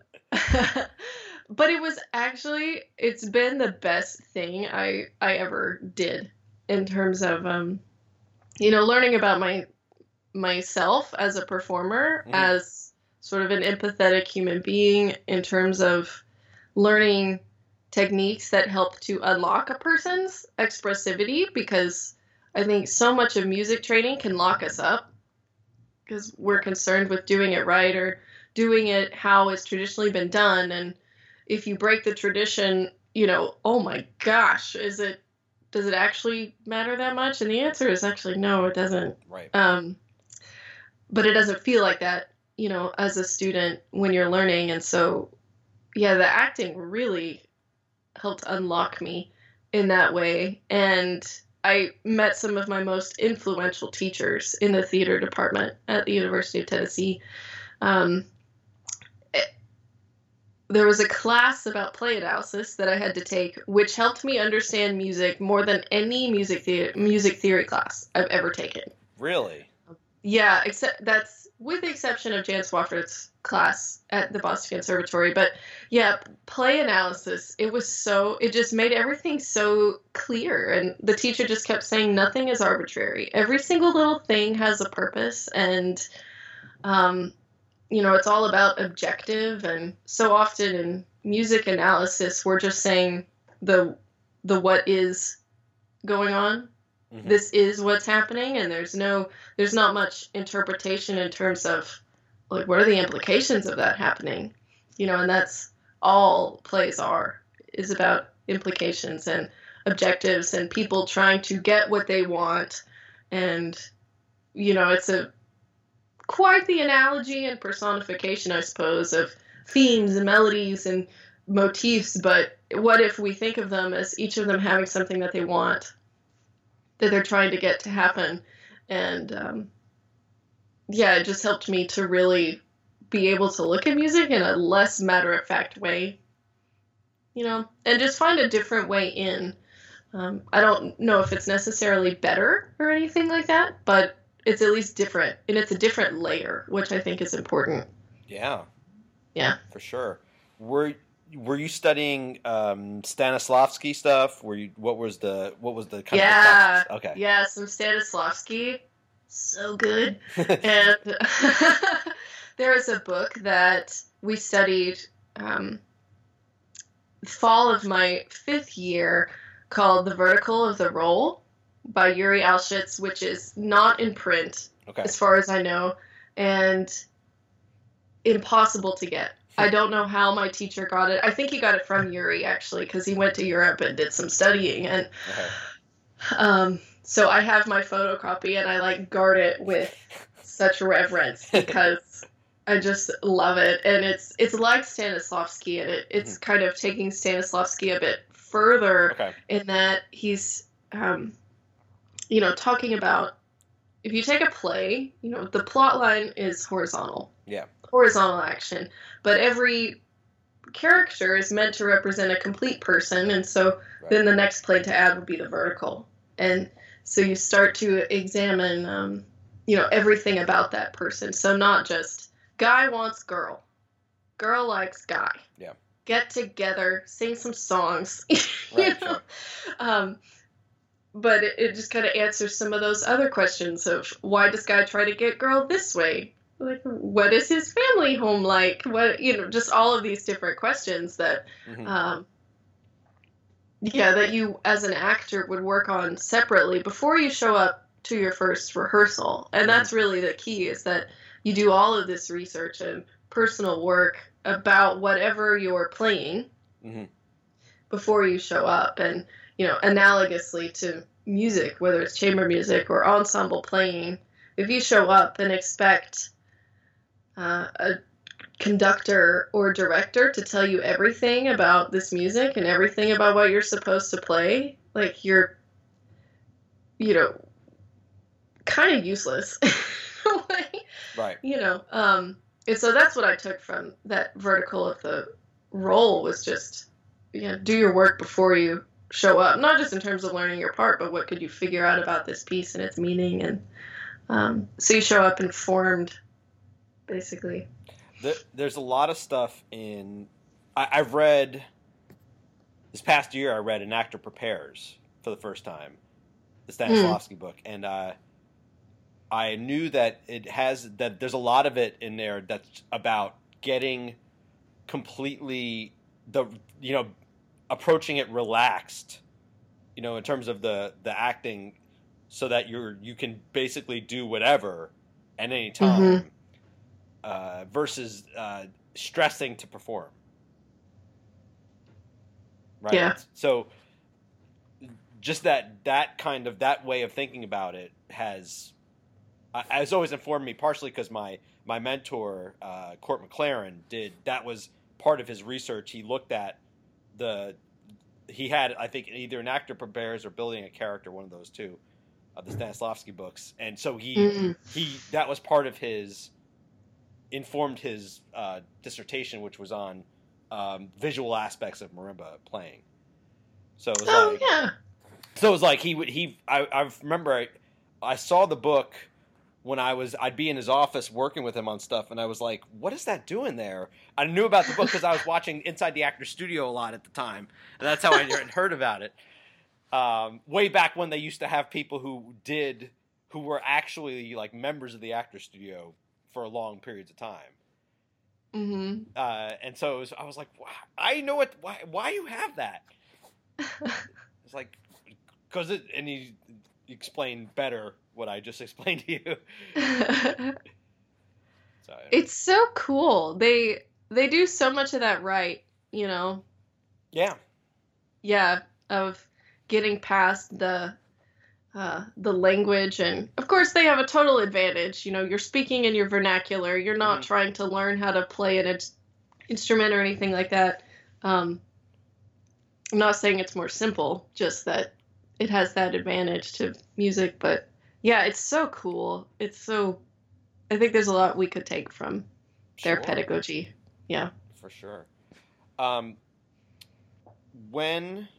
but it was actually, it's been the best thing I, I ever did in terms of, um, you know, learning about my, myself as a performer, mm-hmm. as sort of an empathetic human being, in terms of learning techniques that help to unlock a person's expressivity, because I think so much of music training can lock us up because we're concerned with doing it right or doing it how it's traditionally been done. And if you break the tradition, you know, oh my gosh, is it, does it actually matter that much? And the answer is actually no, it doesn't. Right. Um, but it doesn't feel like that, you know, as a student when you're learning. And so, yeah, the acting really helped unlock me in that way. And I met some of my most influential teachers in the theater department at the University of Tennessee. Um, it, there was a class about play analysis that I had to take, which helped me understand music more than any music theory, music theory class I've ever taken. Really? Yeah, except that's with the exception of Jan Swafford's class at the Boston Conservatory. But yeah, play analysis, it was so, it just made everything so clear. And the teacher just kept saying nothing is arbitrary. Every single little thing has a purpose. And, um, you know, it's all about objective. And so often in music analysis, we're just saying the the what is going on. Mm-hmm. This is what's happening, and there's no, there's not much interpretation in terms of, like, what are the implications of that happening? You know, and that's all plays are, is about implications and objectives and people trying to get what they want. And, you know, it's a quite the analogy and personification, I suppose, of themes and melodies and motifs. But what if we think of them as each of them having something that they want, that they're trying to get to happen? And um, yeah, it just helped me to really be able to look at music in a less matter-of-fact way, you know, and just find a different way in. Um, I don't know if it's necessarily better or anything like that, but it's at least different, and it's a different layer, which I think is important. Yeah. Yeah. For sure. Were Were you studying um, Stanislavski stuff? Were you? What was the? What was the kind yeah, of? Okay. Yeah, some Stanislavski, so good. And there is a book that we studied um, fall of my fifth year called "The Vertical of the Roll" by Yuri Alshitz, which is not in print, okay, as far as I know, and impossible to get. I don't know how my teacher got it. I think he got it from Yuri, actually, because he went to Europe and did some studying. And okay. um, so I have my photocopy, and I, like, guard it with such reverence because I just love it. And it's it's like Stanislavski, and it, it's mm-hmm. kind of taking Stanislavski a bit further okay. in that he's, um, you know, talking about, if you take a play, you know, the plot line is horizontal. Yeah. Horizontal action, but every character is meant to represent a complete person, and so right. then the next plane to add would be the vertical. And so you start to examine, um, you know, everything about that person. So not just guy wants girl, girl likes guy. Yeah. Get together, sing some songs. Right, you know? sure. Um, but it, it just kind of answers some of those other questions of why does guy try to get girl this way? Like, what is his family home like? What, you know, just all of these different questions that, mm-hmm. um, yeah, that you as an actor would work on separately before you show up to your first rehearsal. And mm-hmm. that's really the key, is that you do all of this research and personal work about whatever you're playing mm-hmm. before you show up. And, you know, analogously to music, whether it's chamber music or ensemble playing, if you show up and expect Uh, a conductor or director to tell you everything about this music and everything about what you're supposed to play, like you're, you know, kind of useless. Like, right. You know, um, and so that's what I took from that vertical of the role was just, you know, do your work before you show up. Not just in terms of learning your part, but what could you figure out about this piece and its meaning. And um, so you show up informed, basically. The, there's a lot of stuff in... I, I've read... This past year, I read An Actor Prepares for the first time. The Stanislavski mm. book. And uh, I knew that it has... that there's a lot of it in there that's about getting completely... the you know, approaching it relaxed, you know, in terms of the, the acting, so that you're you can basically do whatever at any time, mm-hmm. uh, versus uh, stressing to perform. Right. Yeah. So just that that kind of that way of thinking about it has uh, has always informed me, partially because my my mentor uh, Court McLaren did that was part of his research. He looked at the he had I think either An Actor Prepares or Building a Character, one of those two of the Stanislavski books, and so he mm-hmm. he that was part of his informed his uh, dissertation, which was on um, visual aspects of marimba playing. So it was oh like, yeah. So it was like he would he I, I remember I, I saw the book when I was I'd be in his office working with him on stuff, and I was like, what is that doing there? I knew about the book because I was watching Inside the Actor Studio a lot at the time, and that's how I heard about it. Um, way back when they used to have people who did who were actually like members of the Actor Studio for long periods of time. Mm-hmm. Uh, and so it was, I was like, I know what why why you have that. It's like because it and he explained better what I just explained to you. So, it's so cool. They they do so much of that right, you know. Yeah. Yeah, of getting past the uh, the language, and of course they have a total advantage. You know, you're speaking in your vernacular. You're not mm-hmm. trying to learn how to play an in- instrument or anything like that. Um, I'm not saying it's more simple, just that it has that advantage to music. But yeah, it's so cool. It's so. I think there's a lot we could take from their sure. pedagogy. Yeah, for sure. Um, when.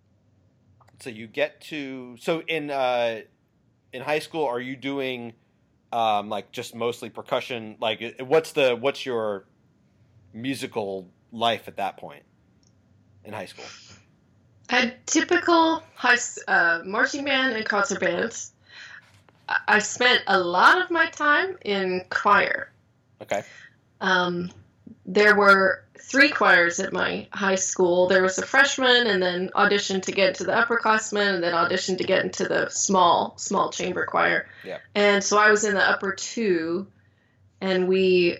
So you get to so in uh, in high school, are you doing um, like just mostly percussion? Like, what's the what's your musical life at that point in high school? I had typical high uh, marching band and concert bands. I spent a lot of my time in choir. Okay. Um, there were three choirs at my high school. There was a freshman, and then auditioned to get into the upperclassmen, and then auditioned to get into the small, small chamber choir. Yeah. And so I was in the upper two, and we,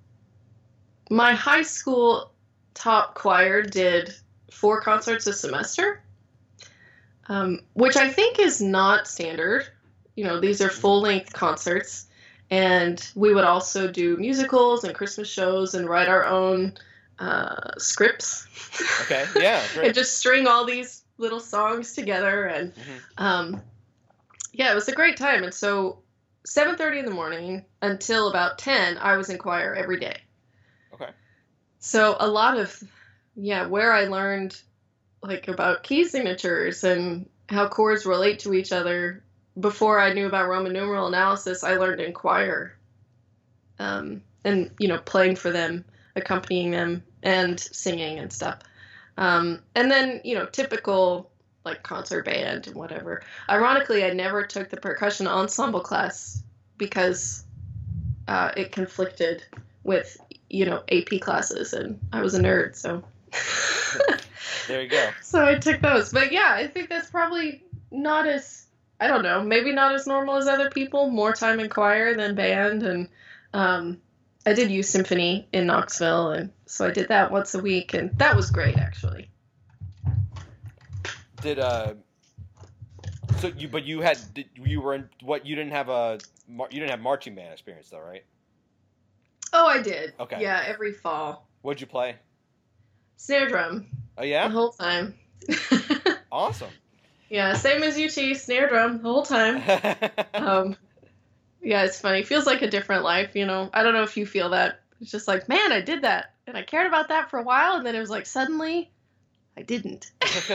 my high school top choir did four concerts a semester, um, which I think is not standard. You know, these are full-length concerts. And we would also do musicals and Christmas shows and write our own uh, scripts. Okay, yeah, great. And just string all these little songs together. And mm-hmm. um, yeah, it was a great time. And so seven thirty in the morning until about ten, I was in choir every day. Okay. So a lot of, yeah, where I learned like about key signatures and how chords relate to each other. Before I knew about Roman numeral analysis, I learned in choir, um, and, you know, playing for them, accompanying them, and singing and stuff. Um, and then, you know, typical, like, concert band and whatever. Ironically, I never took the percussion ensemble class because uh, it conflicted with, you know, A P classes, and I was a nerd, so... There you go. So I took those. But, yeah, I think that's probably not as... I don't know, maybe not as normal as other people, more time in choir than band. And um, I did youth symphony in Knoxville, and so I did that once a week, and that was great, actually. Did, uh, so you, but you had, did, you were in, what, you didn't have a, you didn't have marching band experience though, right? Oh, I did. Okay. Yeah, every fall. What'd you play? Snare drum. Oh yeah. The whole time. Awesome. Yeah, same as U T, snare drum the whole time. Um, yeah, it's funny. It feels like a different life, you know. I don't know if you feel that. It's just like, man, I did that, and I cared about that for a while, and then it was like suddenly, I didn't.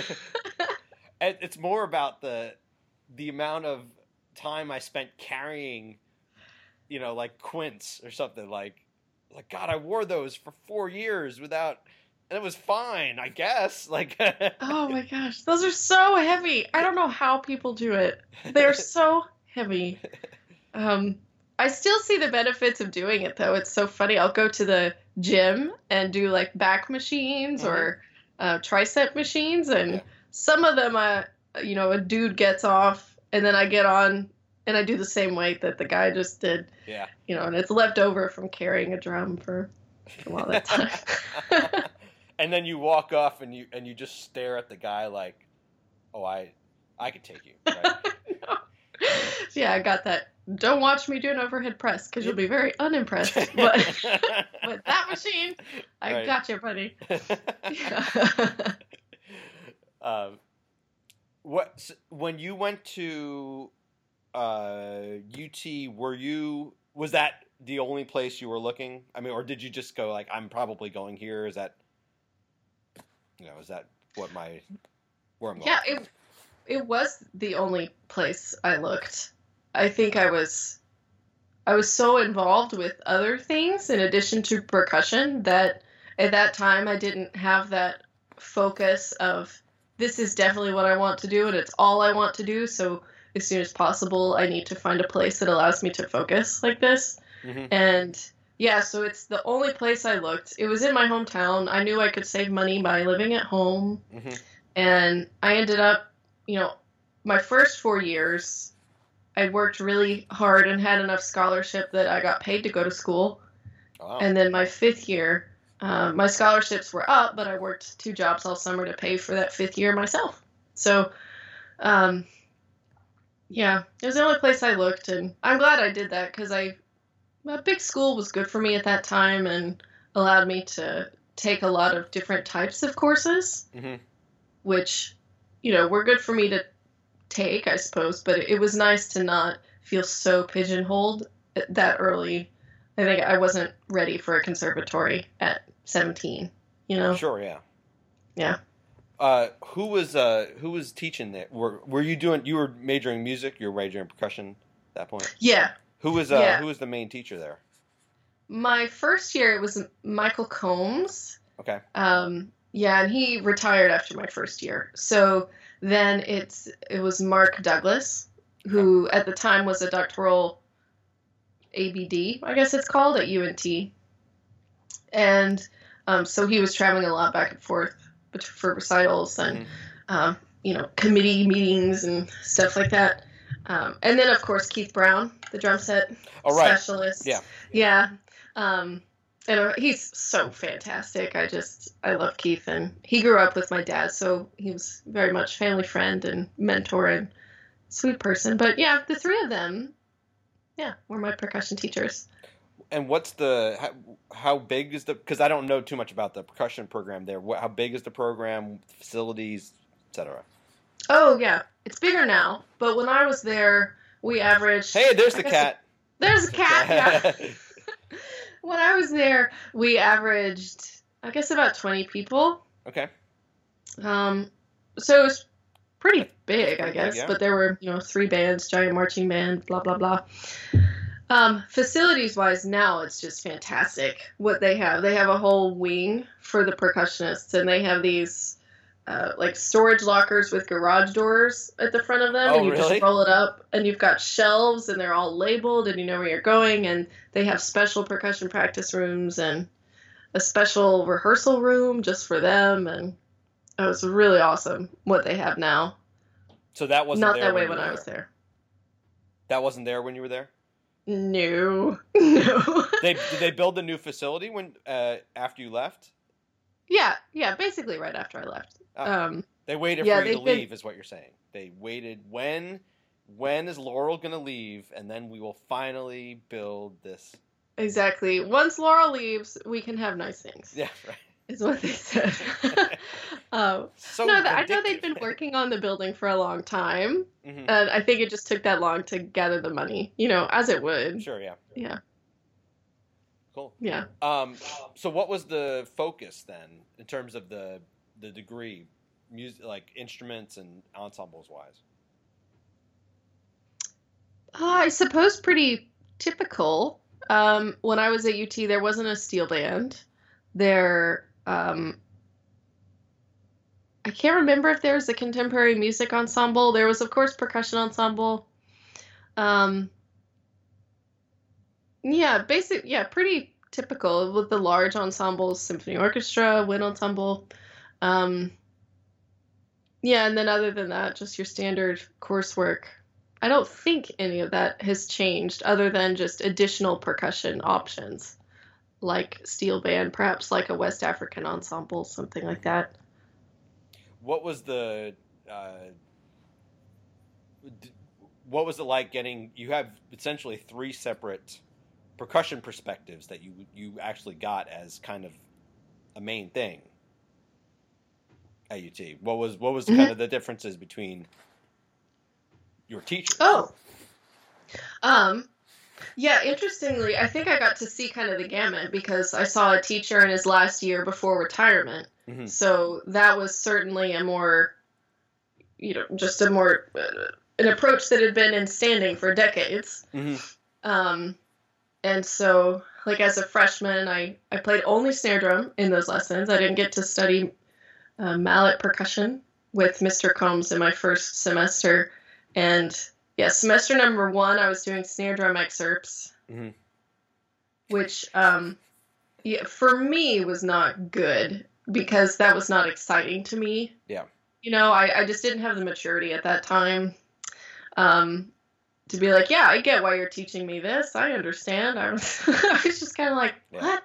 It's more about the the amount of time I spent carrying, you know, like quints or something. Like, like God, I wore those for four years without. And it was fine, I guess. Like, oh my gosh, those are so heavy. I don't know how people do it. They're so heavy. Um, I still see the benefits of doing it, though. It's so funny. I'll go to the gym and do like back machines mm-hmm. or uh, tricep machines, and yeah. some of them, uh, you know, a dude gets off, and then I get on and I do the same weight that the guy just did. Yeah. You know, and it's left over from carrying a drum for a while that time. And then you walk off and you and you just stare at the guy like, oh, I I could take you. Right? No. Yeah, I got that. Don't watch me do an overhead press because you'll be very unimpressed. But, but that machine, I right. got you, buddy. Yeah. um, what when you went to uh, U T? Were you was that the only place you were looking? I mean, or did you just go like, I'm probably going here? Is that You know, is that what my where I'm going? Yeah, it it was the only place I looked. I think I was I was so involved with other things in addition to percussion that at that time I didn't have that focus of this is definitely what I want to do and it's all I want to do. So as soon as possible, I need to find a place that allows me to focus like this. Mm-hmm. And yeah, so it's the only place I looked. It was in my hometown. I knew I could save money by living at home. Mm-hmm. And I ended up, you know, my first four years, I worked really hard and had enough scholarship that I got paid to go to school. Wow. And then my fifth year, uh, my scholarships were up, but I worked two jobs all summer to pay for that fifth year myself. So, um, yeah, it was the only place I looked. And I'm glad I did that because I... a big school was good for me at that time and allowed me to take a lot of different types of courses, mm-hmm. which, you know, were good for me to take, I suppose, but it was nice to not feel so pigeonholed that early. I think I wasn't ready for a conservatory at seventeen, you know? Sure, yeah. Yeah. Uh, who was uh, who was teaching there? Were, were you doing, you were majoring in music, you were majoring in percussion at that point? Yeah. Who was uh, yeah. who was the main teacher there? My first year it was Michael Combs. Okay. Um, yeah, and he retired after my first year. So then it's it was Mark Douglas, who okay. at the time was a doctoral A B D, I guess it's called, at U N T. And um, so he was traveling a lot back and forth for recitals and mm-hmm. um, you know, committee meetings and stuff like that. Um, and then, of course, Keith Brown, the drum set oh, right. specialist. Yeah. Yeah. Um, and uh, he's so fantastic. I just, I love Keith. And he grew up with my dad, so he was very much family friend and mentor and sweet person. But yeah, the three of them, yeah, were my percussion teachers. And what's the, how, how big is the, because I don't know too much about the percussion program there. What, how big is the program, facilities, et cetera? Oh, yeah. It's bigger now, but when I was there, we averaged... Hey, there's the cat. There's a cat, yeah. When I was there, we averaged, I guess, about twenty people. Okay. Um, so it was pretty big, I guess, yeah. but there were, you know, three bands, giant marching band, blah, blah, blah. Um, facilities-wise, now it's just fantastic what they have. They have a whole wing for the percussionists, and they have these... Uh, like storage lockers with garage doors at the front of them, oh, and you really? just roll it up, and you've got shelves, and they're all labeled, and you know where you're going, and they have special percussion practice rooms and a special rehearsal room just for them, and it was really awesome what they have now. So that wasn't not there that when way when I was there. That wasn't there when you were there? No, no. they did they build a new facility when uh, after you left? Yeah, yeah, basically right after I left. Oh, um, they waited yeah, for you to been... leave, is what you're saying. They waited. When when is Laurel going to leave, and then we will finally build this exactly. Once Laurel leaves, we can have nice things. Yeah, right. Is what they said. um, So no, th- I know vindictive. they'd been working on the building for a long time, Mhm. and I think it just took that long to gather the money, you know, as it would. Sure, yeah. Yeah, Cool. yeah. Um, so what was the focus then in terms of the the degree, music, like instruments and ensembles wise? Uh, I suppose pretty typical. Um, when I was at U T, there wasn't a steel band. There, um, I can't remember if there was a contemporary music ensemble. There was, of course, percussion ensemble. Um, yeah, basic, yeah, pretty typical with the large ensembles, symphony orchestra, wind ensemble. Um, yeah, and then other than that, just your standard coursework. I don't think any of that has changed other than just additional percussion options, like steel band, perhaps like a West African ensemble, something like that. What was the uh, d- what was it like getting? You have essentially three separate percussion perspectives that you you actually got as kind of a main thing at U T. What was what was Mhm. kind of the differences between your teachers? Oh, um, yeah, interestingly, I think I got to see kind of the gamut because I saw a teacher in his last year before retirement. Mhm. So that was certainly a more, you know, just a more, uh, an approach that had been in standing for decades. Mhm. Um, and so, like, as a freshman, I, I played only snare drum in those lessons. I didn't get to study uh, mallet percussion with Mister Combs in my first semester. And yeah, semester number one, I was doing snare drum excerpts, Mhm. which um, yeah, for me was not good because that was not exciting to me. Yeah. You know, I, I just didn't have the maturity at that time um, to be like, yeah, I get why you're teaching me this. I understand. I was, I was just kind of like, Yeah. what?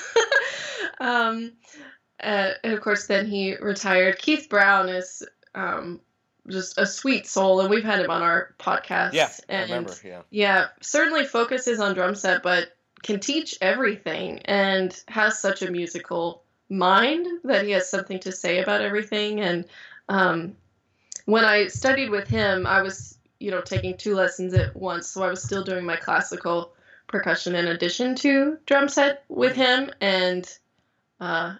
um, uh, and of course, then he retired. Keith Brown is um, just a sweet soul, and we've had him on our podcast. Yeah, I and remember. Yeah. yeah, certainly focuses on drum set, but can teach everything and has such a musical mind that he has something to say about everything. And um, when I studied with him, I was, you know, taking two lessons at once, so I was still doing my classical percussion in addition to drum set with him, and uh,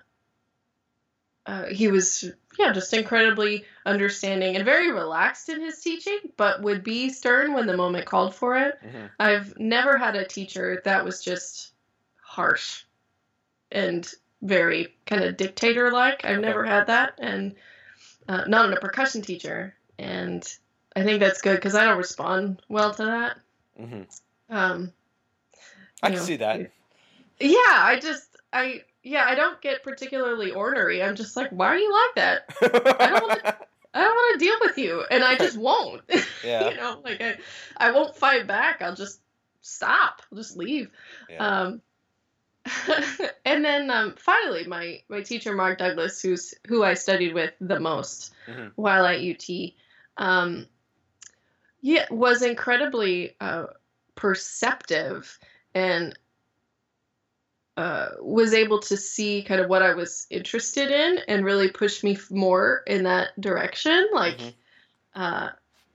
uh, he was, yeah, just incredibly understanding and very relaxed in his teaching, but would be stern when the moment called for it. Mhm. I've never had a teacher that was just harsh and very kind of dictator-like. I've Okay. never had that, and uh, not in a percussion teacher. And I think that's good because I don't respond well to that. Mhm. Um, I you can know, see that. Yeah, I just, I, yeah, I don't get particularly ornery. I'm just like, why are you like that? I don't want to. I don't want to deal with you, and I just won't. Yeah. You know, like I, I won't fight back. I'll just stop. I'll just leave. Yeah. Um, and then um, finally, my my teacher Mark Douglas, who's who I studied with the most Mhm. while at U T, um, yeah, was incredibly uh, perceptive and uh, was able to see kind of what I was interested in and really push me f- more in that direction. Like, Mhm. uh,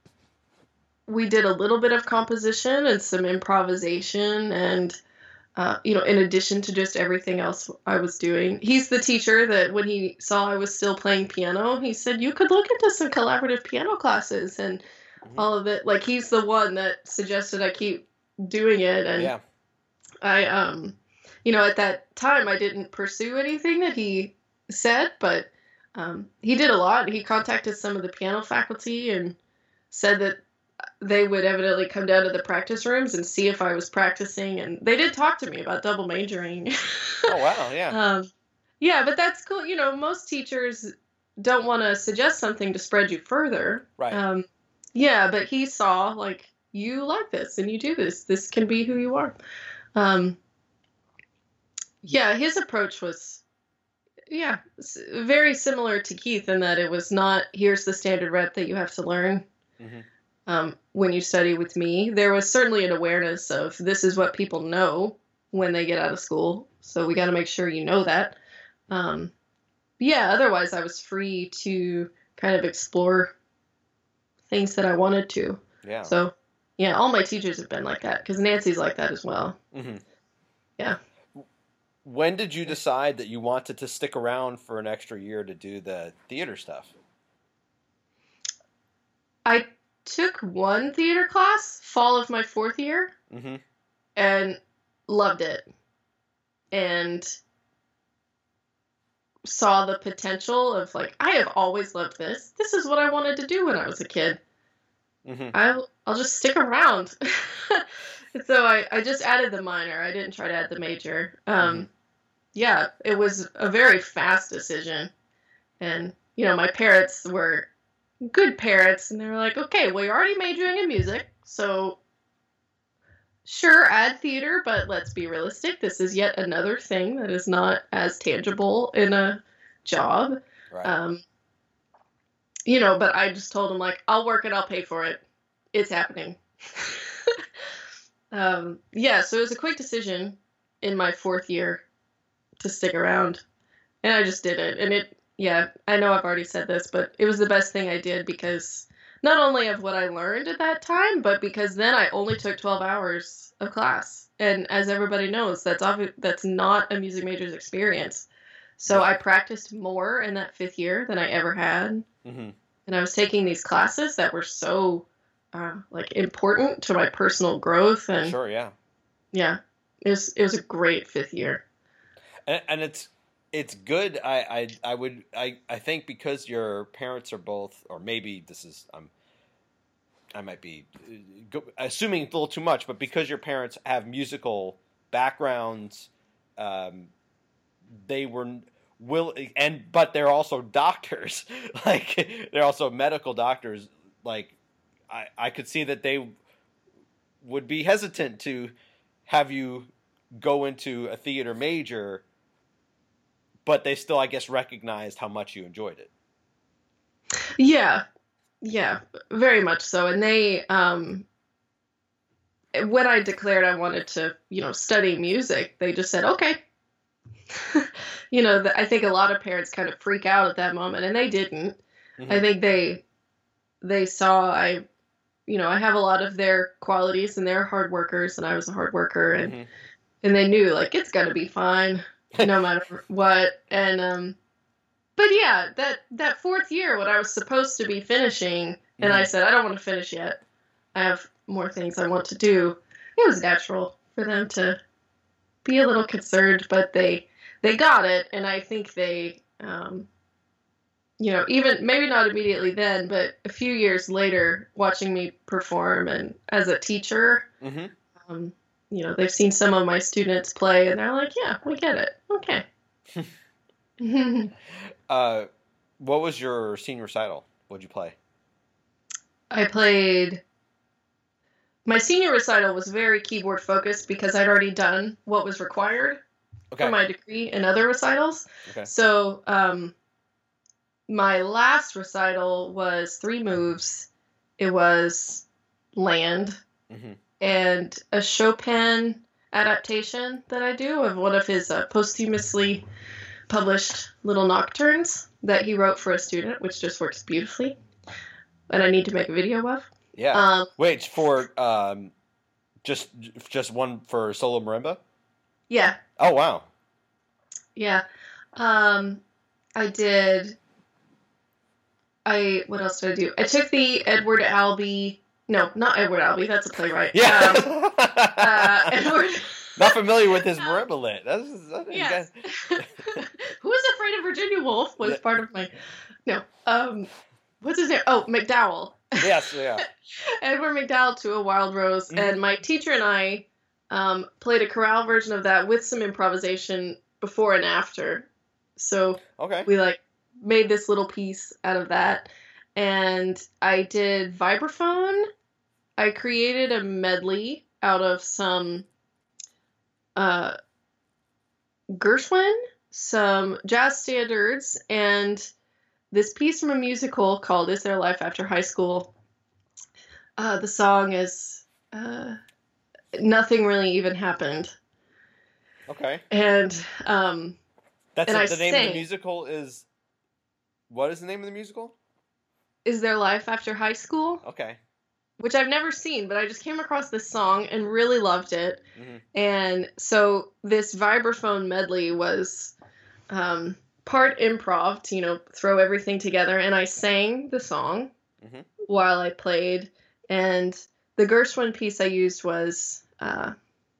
we did a little bit of composition and some improvisation, and uh, you know, in addition to just everything else I was doing. He's the teacher that when he saw I was still playing piano, he said, you could look into some collaborative piano classes and Mhm. all of it. Like, he's the one that suggested I keep doing it. And Yeah. I, um, you know, at that time, I didn't pursue anything that he said, but um, he did a lot. He contacted some of the piano faculty and said that they would evidently come down to the practice rooms and see if I was practicing. And they did talk to me about double majoring. Oh wow. Yeah. um, yeah, but that's cool. You know, most teachers don't want to suggest something to spread you further. Right. Um, yeah, but he saw, like, you like this and you do this. This can be who you are. Um, yeah, his approach was, yeah, s- very similar to Keith in that it was not, here's the standard rep that you have to learn. Mhm. Um, when you study with me, there was certainly an awareness of this is what people know when they get out of school. So we got to make sure you know that. Um, yeah, otherwise I was free to kind of explore things that I wanted to. Yeah. So, yeah, all my teachers have been like that because Nancy's like that as well. Mm-hmm. Yeah. When did you decide that you wanted to stick around for an extra year to do the theater stuff? I took one theater class fall of my fourth year mm-hmm. and loved it. And saw the potential of like, I have always loved this. This is what I wanted to do when I was a kid. Mm-hmm. I'll, I'll just stick around. So I, I just added the minor. I didn't try to add the major. Um, mm-hmm. Yeah, it was a very fast decision. And, you know, my parents were good parents. And they were like, okay, well, you're already majoring in music. So sure, add theater, but let's be realistic. This is yet another thing that is not as tangible in a job. Right. Um, you know, but I just told them, like, I'll work it, I'll pay for it. It's happening. um, yeah, so it was a quick decision in my fourth year to stick around. And I just did it. And it, yeah, I know I've already said this, but it was the best thing I did because not only of what I learned at that time, but because then I only took twelve hours of class. And as everybody knows, that's obvi- that's not a music major's experience. So I practiced more in that fifth year than I ever had. Mm-hmm. And I was taking these classes that were so uh, like important to my personal growth. And sure, yeah. Yeah, it was, it was a great fifth year. And, and it's it's good. I, I I would I, I think because your parents are both, or maybe this is I'm I might be assuming a little too much, but because your parents have musical backgrounds, um, they were will and but they're also doctors. Like they're also medical doctors. Like I I could see that they would be hesitant to have you go into a theater major, but they still, I guess, recognized how much you enjoyed it. Yeah, yeah, very much so. And they, um, when I declared I wanted to, you know, study music, they just said, okay. You know, I think a lot of parents kind of freak out at that moment, and they didn't. Mm-hmm. I think they, they saw I, you know, I have a lot of their qualities, and they're hard workers, and I was a hard worker, and, mm-hmm. and they knew, like, it's gonna be fine, no matter what. And, um, but yeah, that, that fourth year, when I was supposed to be finishing, and mm-hmm. I said, I don't want to finish yet. I have more things I want to do. It was natural for them to be a little concerned, but they, they got it. And I think they, um, you know, even maybe not immediately then, but a few years later, watching me perform and as a teacher, mm-hmm. um, you know, they've seen some of my students play and they're like, yeah, we get it. Okay. uh, what was your senior recital? What'd you play? I played, my senior recital was very keyboard focused because I'd already done what was required okay. for my degree and other recitals. Okay. So, um, my last recital was three moves. It was Land mm-hmm. and a Chopin adaptation that I do of one of his uh, posthumously published little nocturnes that he wrote for a student, which just works beautifully. And I need to make a video of. Yeah. Um, Wait, for um, just just one for solo marimba? Yeah. Oh, wow. Yeah. Um, I did... I, what else did I do? I took the Edward Albee, no, not Edward Albee, that's a playwright. Yeah. Um, uh, Edward. Not familiar with his marimba lit. That's, that's yes. Who was Afraid of Virginia Woolf was part of my, no, um, what's his name? Oh, MacDowell. Yes, yeah. Edward MacDowell to a Wild Rose, mm-hmm. and my teacher and I um, played a chorale version of that with some improvisation before and after. So okay. we like, made this little piece out of that. And I did vibraphone. I created a medley out of some uh, Gershwin, some jazz standards, and this piece from a musical called Is There Life After High School? Uh, the song is uh, Nothing Really Even Happened. Okay. And um, That's and a, I the name sang. of the musical is. What is the name of the musical? Is There Life After High School? Okay. Which I've never seen, but I just came across this song and really loved it. Mm-hmm. And so this vibraphone medley was um, part improv to, you know, throw everything together. And I sang the song mm-hmm. while I played. And the Gershwin piece I used was uh,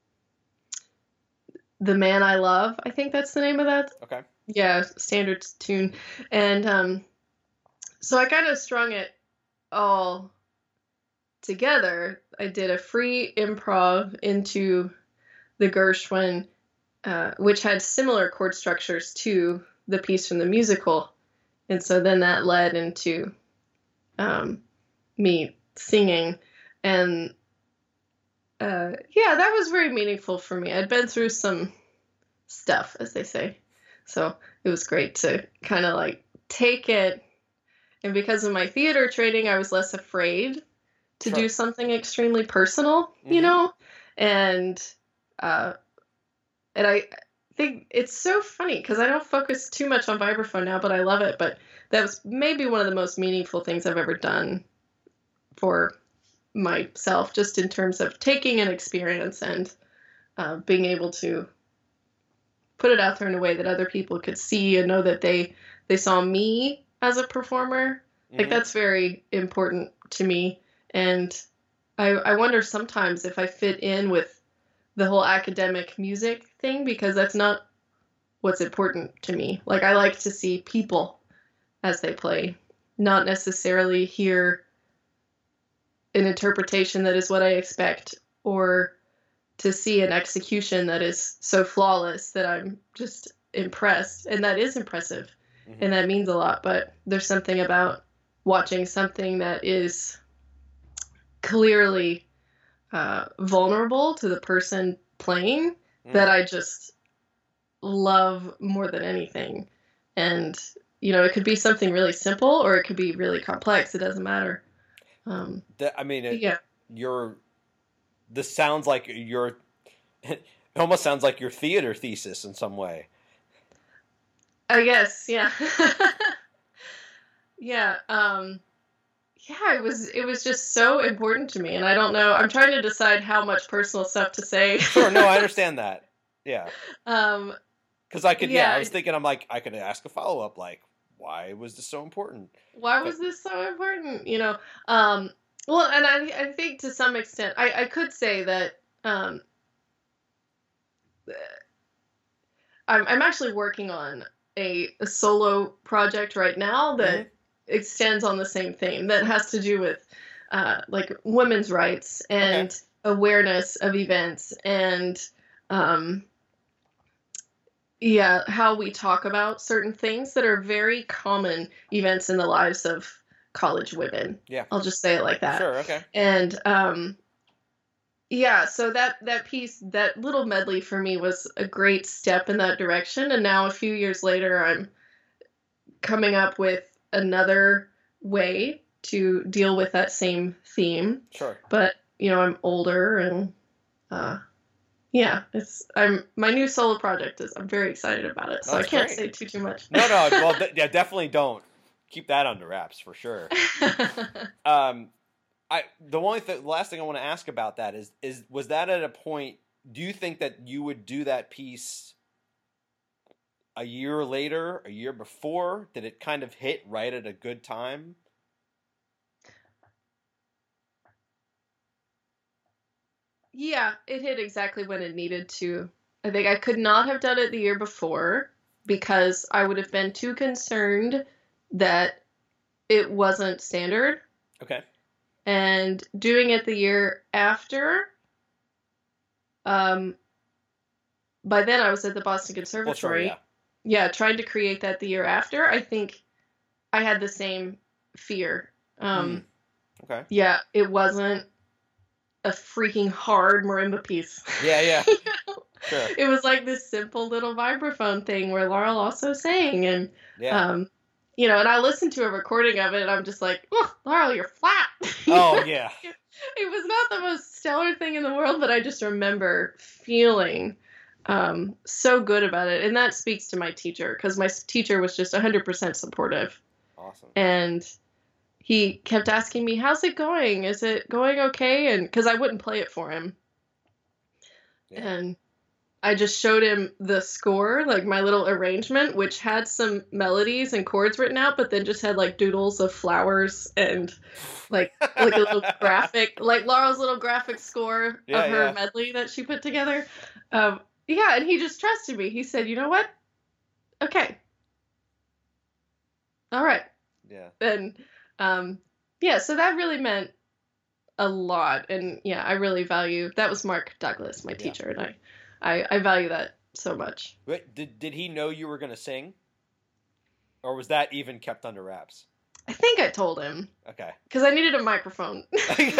The Man I Love. I think that's the name of that. Okay. Yeah, standard tune. And um, so I kind of strung it all together. I did a free improv into the Gershwin, uh, which had similar chord structures to the piece from the musical. And so then that led into um, me singing. And uh, yeah, that was very meaningful for me. I'd been through some stuff, as they say. So it was great to kind of like take it. And because of my theater training, I was less afraid to Sure. do something extremely personal, you Mhm. know? And uh, and I think it's so funny because I don't focus too much on vibraphone now, but I love it. But that was maybe one of the most meaningful things I've ever done for myself, just in terms of taking an experience and uh, being able to put it out there in a way that other people could see and know that they they saw me as a performer. Like, Mhm. that's very important to me. And I, I wonder sometimes if I fit in with the whole academic music thing, because that's not what's important to me. Like, I like to see people as they play, not necessarily hear an interpretation that is what I expect, or to see an execution that is so flawless that I'm just impressed. And that is impressive. Mhm. And that means a lot. But there's something about watching something that is clearly uh, vulnerable to the person playing Mhm. that I just love more than anything. And, you know, it could be something really simple or it could be really complex. It doesn't matter. Um, That- I mean, it, yeah. you're. This sounds like your. It almost sounds like your theater thesis in some way. I guess, yeah. yeah. Um, yeah, it was it was just so important to me, and I don't know. I'm trying to decide how much personal stuff to say. Sure, no, I understand that. Yeah, um, because I could. Yeah, Yeah, I was I- thinking. I'm like, I could ask a follow up, like, why was this so important? why was this so important? You know, um, well, and I I think to some extent, I I could say that um, I'm I'm actually working on a, a solo project right now that Mhm. extends on the same theme, that has to do with uh, like women's rights and Okay. awareness of events and um, yeah, how we talk about certain things that are very common events in the lives of college women. Yeah. I'll just say it like that. Sure. Okay. And um, yeah, so that that piece, that little medley for me was a great step in that direction. And now a few years later, I'm coming up with another way to deal with that same theme. Sure. But, you know, I'm older and uh, yeah, it's I'm my new solo project is I'm very excited about it. So I That's can't great. say too too much. No, no. Well, th- yeah, definitely don't keep that under wraps for sure. Um, I the only th- the last thing I want to ask about that is is was that at a point? Do you think that you would do that piece a year later, a year before? Did it kind of hit right at a good time? Yeah, it hit exactly when it needed to. I think I could not have done it the year before because I would have been too concerned that it wasn't standard. Okay. And doing it the year after, um, by then I was at the Boston Well, sure. Conservatory. Yeah. Yeah, trying to create that the year after, I think I had the same fear. Um, Okay. Yeah, it wasn't a freaking hard marimba piece. Yeah. Yeah. You know? Sure. It was like this simple little vibraphone thing where Laurel also sang, and Yeah. um, you know, and I listened to a recording of it, and I'm just like, oh, Laurel, you're flat. You Oh know? yeah. It was not the most stellar thing in the world, but I just remember feeling um, so good about it. And that speaks to my teacher, because my teacher was just one hundred percent supportive. Awesome. And he kept asking me, how's it going? Is it going okay? And because I wouldn't play it for him. Yeah. And I just showed him the score, like my little arrangement, which had some melodies and chords written out, but then just had like doodles of flowers and like like a little graphic, like Laurel's little graphic score yeah, of her yeah. medley that she put together. Um, yeah, and he just trusted me. He said, you know what? Okay. All right. Yeah. And um, yeah, so that really meant a lot. And yeah, I really value, that was Mark Douglas, my Yeah. teacher, and I, I, I value that so much. Wait, did did he know you were going to sing, or was that even kept under wraps? I think I told him Okay. because I needed a microphone. I think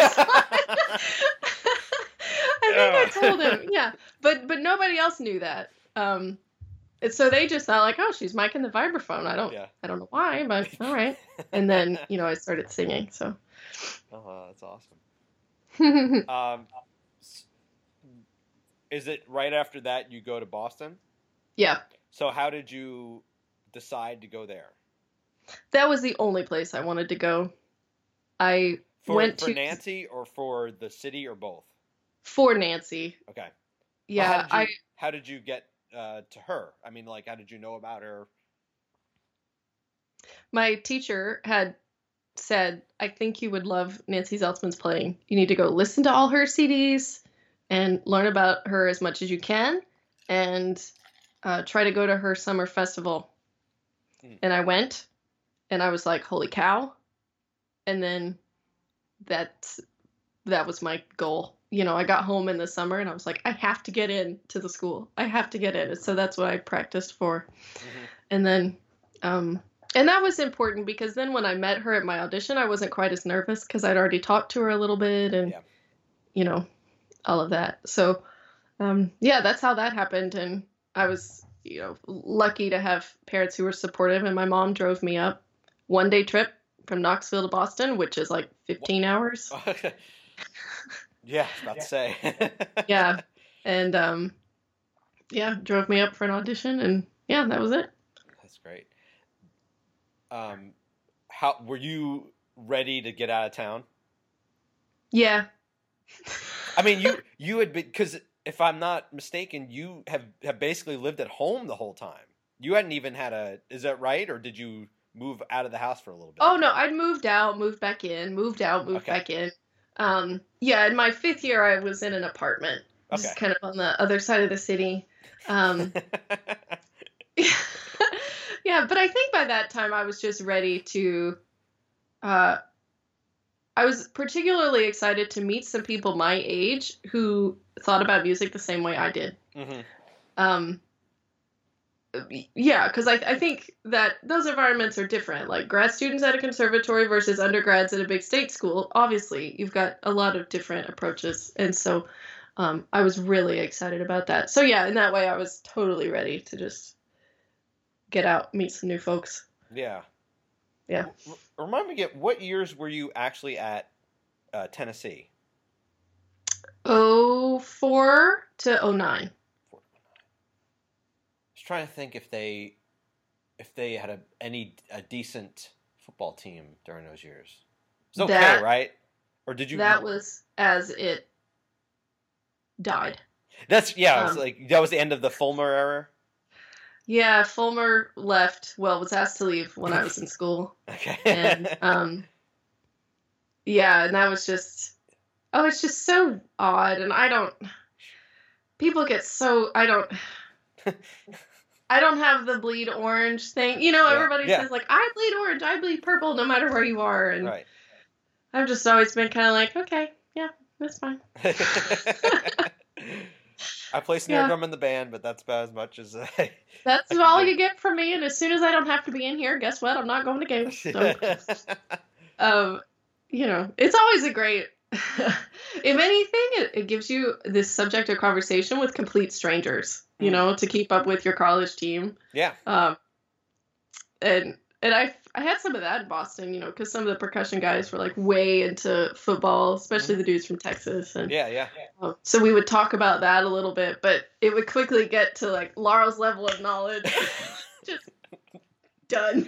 I told him, yeah, but but nobody else knew that. Um, and so they just thought like, oh, she's micing the vibraphone. I don't, Yeah. I don't know why, but all right. And then you know I started singing. So. Oh, that's awesome. Um, s- is it right after that you go to Boston? Yeah. So how did you decide to go there? That was the only place I wanted to go. I For, went for to Nancy or for the city or both? for Nancy. Okay. Well, Yeah, how did you, I how did you get uh, to her? I mean, like, how did you know about her? my teacher had said, I think you would love Nancy Zeltzman's playing. You need to go listen to all her C Ds and learn about her as much as you can, and uh, try to go to her summer festival. Mm. And I went, and I was like, holy cow. And then that's, that was my goal. You know, I got home in the summer and I was like, I have to get in to the school. I have to get in. And so that's what I practiced for. Mm-hmm. And then, um, and that was important because then when I met her at my audition, I wasn't quite as nervous because I'd already talked to her a little bit and, Yeah. you know, all of that. So, um, yeah, that's how that happened. And I was, you know, lucky to have parents who were supportive. And my mom drove me up one day trip from Knoxville to Boston, which is like fifteen hours. Yeah, I was about to say. Yeah. And, um, yeah, drove me up for an audition and yeah, that was it. That's great. Um, how were you ready to get out of town? Yeah. I mean, you you had been, because if I'm not mistaken, you have have basically lived at home the whole time. You hadn't even had a. Is that right, or did you move out of the house for a little bit? Oh no, I'd moved out, moved back in, moved out, moved Okay. back in. Um, yeah, in my fifth year, I was in an apartment, Okay. just kind of on the other side of the city. Um, yeah, but I think by that time I was just ready to. Uh, I was particularly excited to meet some people my age who thought about music the same way I did. Mm-hmm. Um, yeah, because I, I think that those environments are different. Like grad students at a conservatory versus undergrads at a big state school. Obviously, you've got a lot of different approaches. And so um, I was really excited about that. So yeah, in that way, I was totally ready to just get out, meet some new folks. Yeah. Yeah. R- remind me again, what years were you actually at uh, Tennessee? oh four to oh nine. I was trying to think if they if they had a any a decent football team during those years. It's okay, That- right? Or did you? That was as it died. That's yeah. It was um, like that was the end of the Fulmer era. Yeah, Fulmer left, well, was asked to leave when I was in school. Okay. And um yeah, and that was just oh, it's just so odd, and I don't people get so I don't I don't have the bleed orange thing. You know, Yeah, everybody yeah. says like I bleed orange, I bleed purple no matter where you are, and Right. I've just always been kind of like, okay, yeah, that's fine. I play snare Yeah. drum in the band, but that's about as much as I. That's I can all do. you get from me, and as soon as I don't have to be in here, guess what? I'm not going to games. So um, you know, it's always a great, if anything, it, it gives you this subject of conversation with complete strangers, you Mm. know, to keep up with your college team. Yeah. Um, and, and I I had some of that in Boston, you know, because some of the percussion guys were like way into football, especially Mhm. the dudes from Texas, and Yeah, yeah. um, so we would talk about that a little bit, but it would quickly get to like Laurel's level of knowledge. Just done.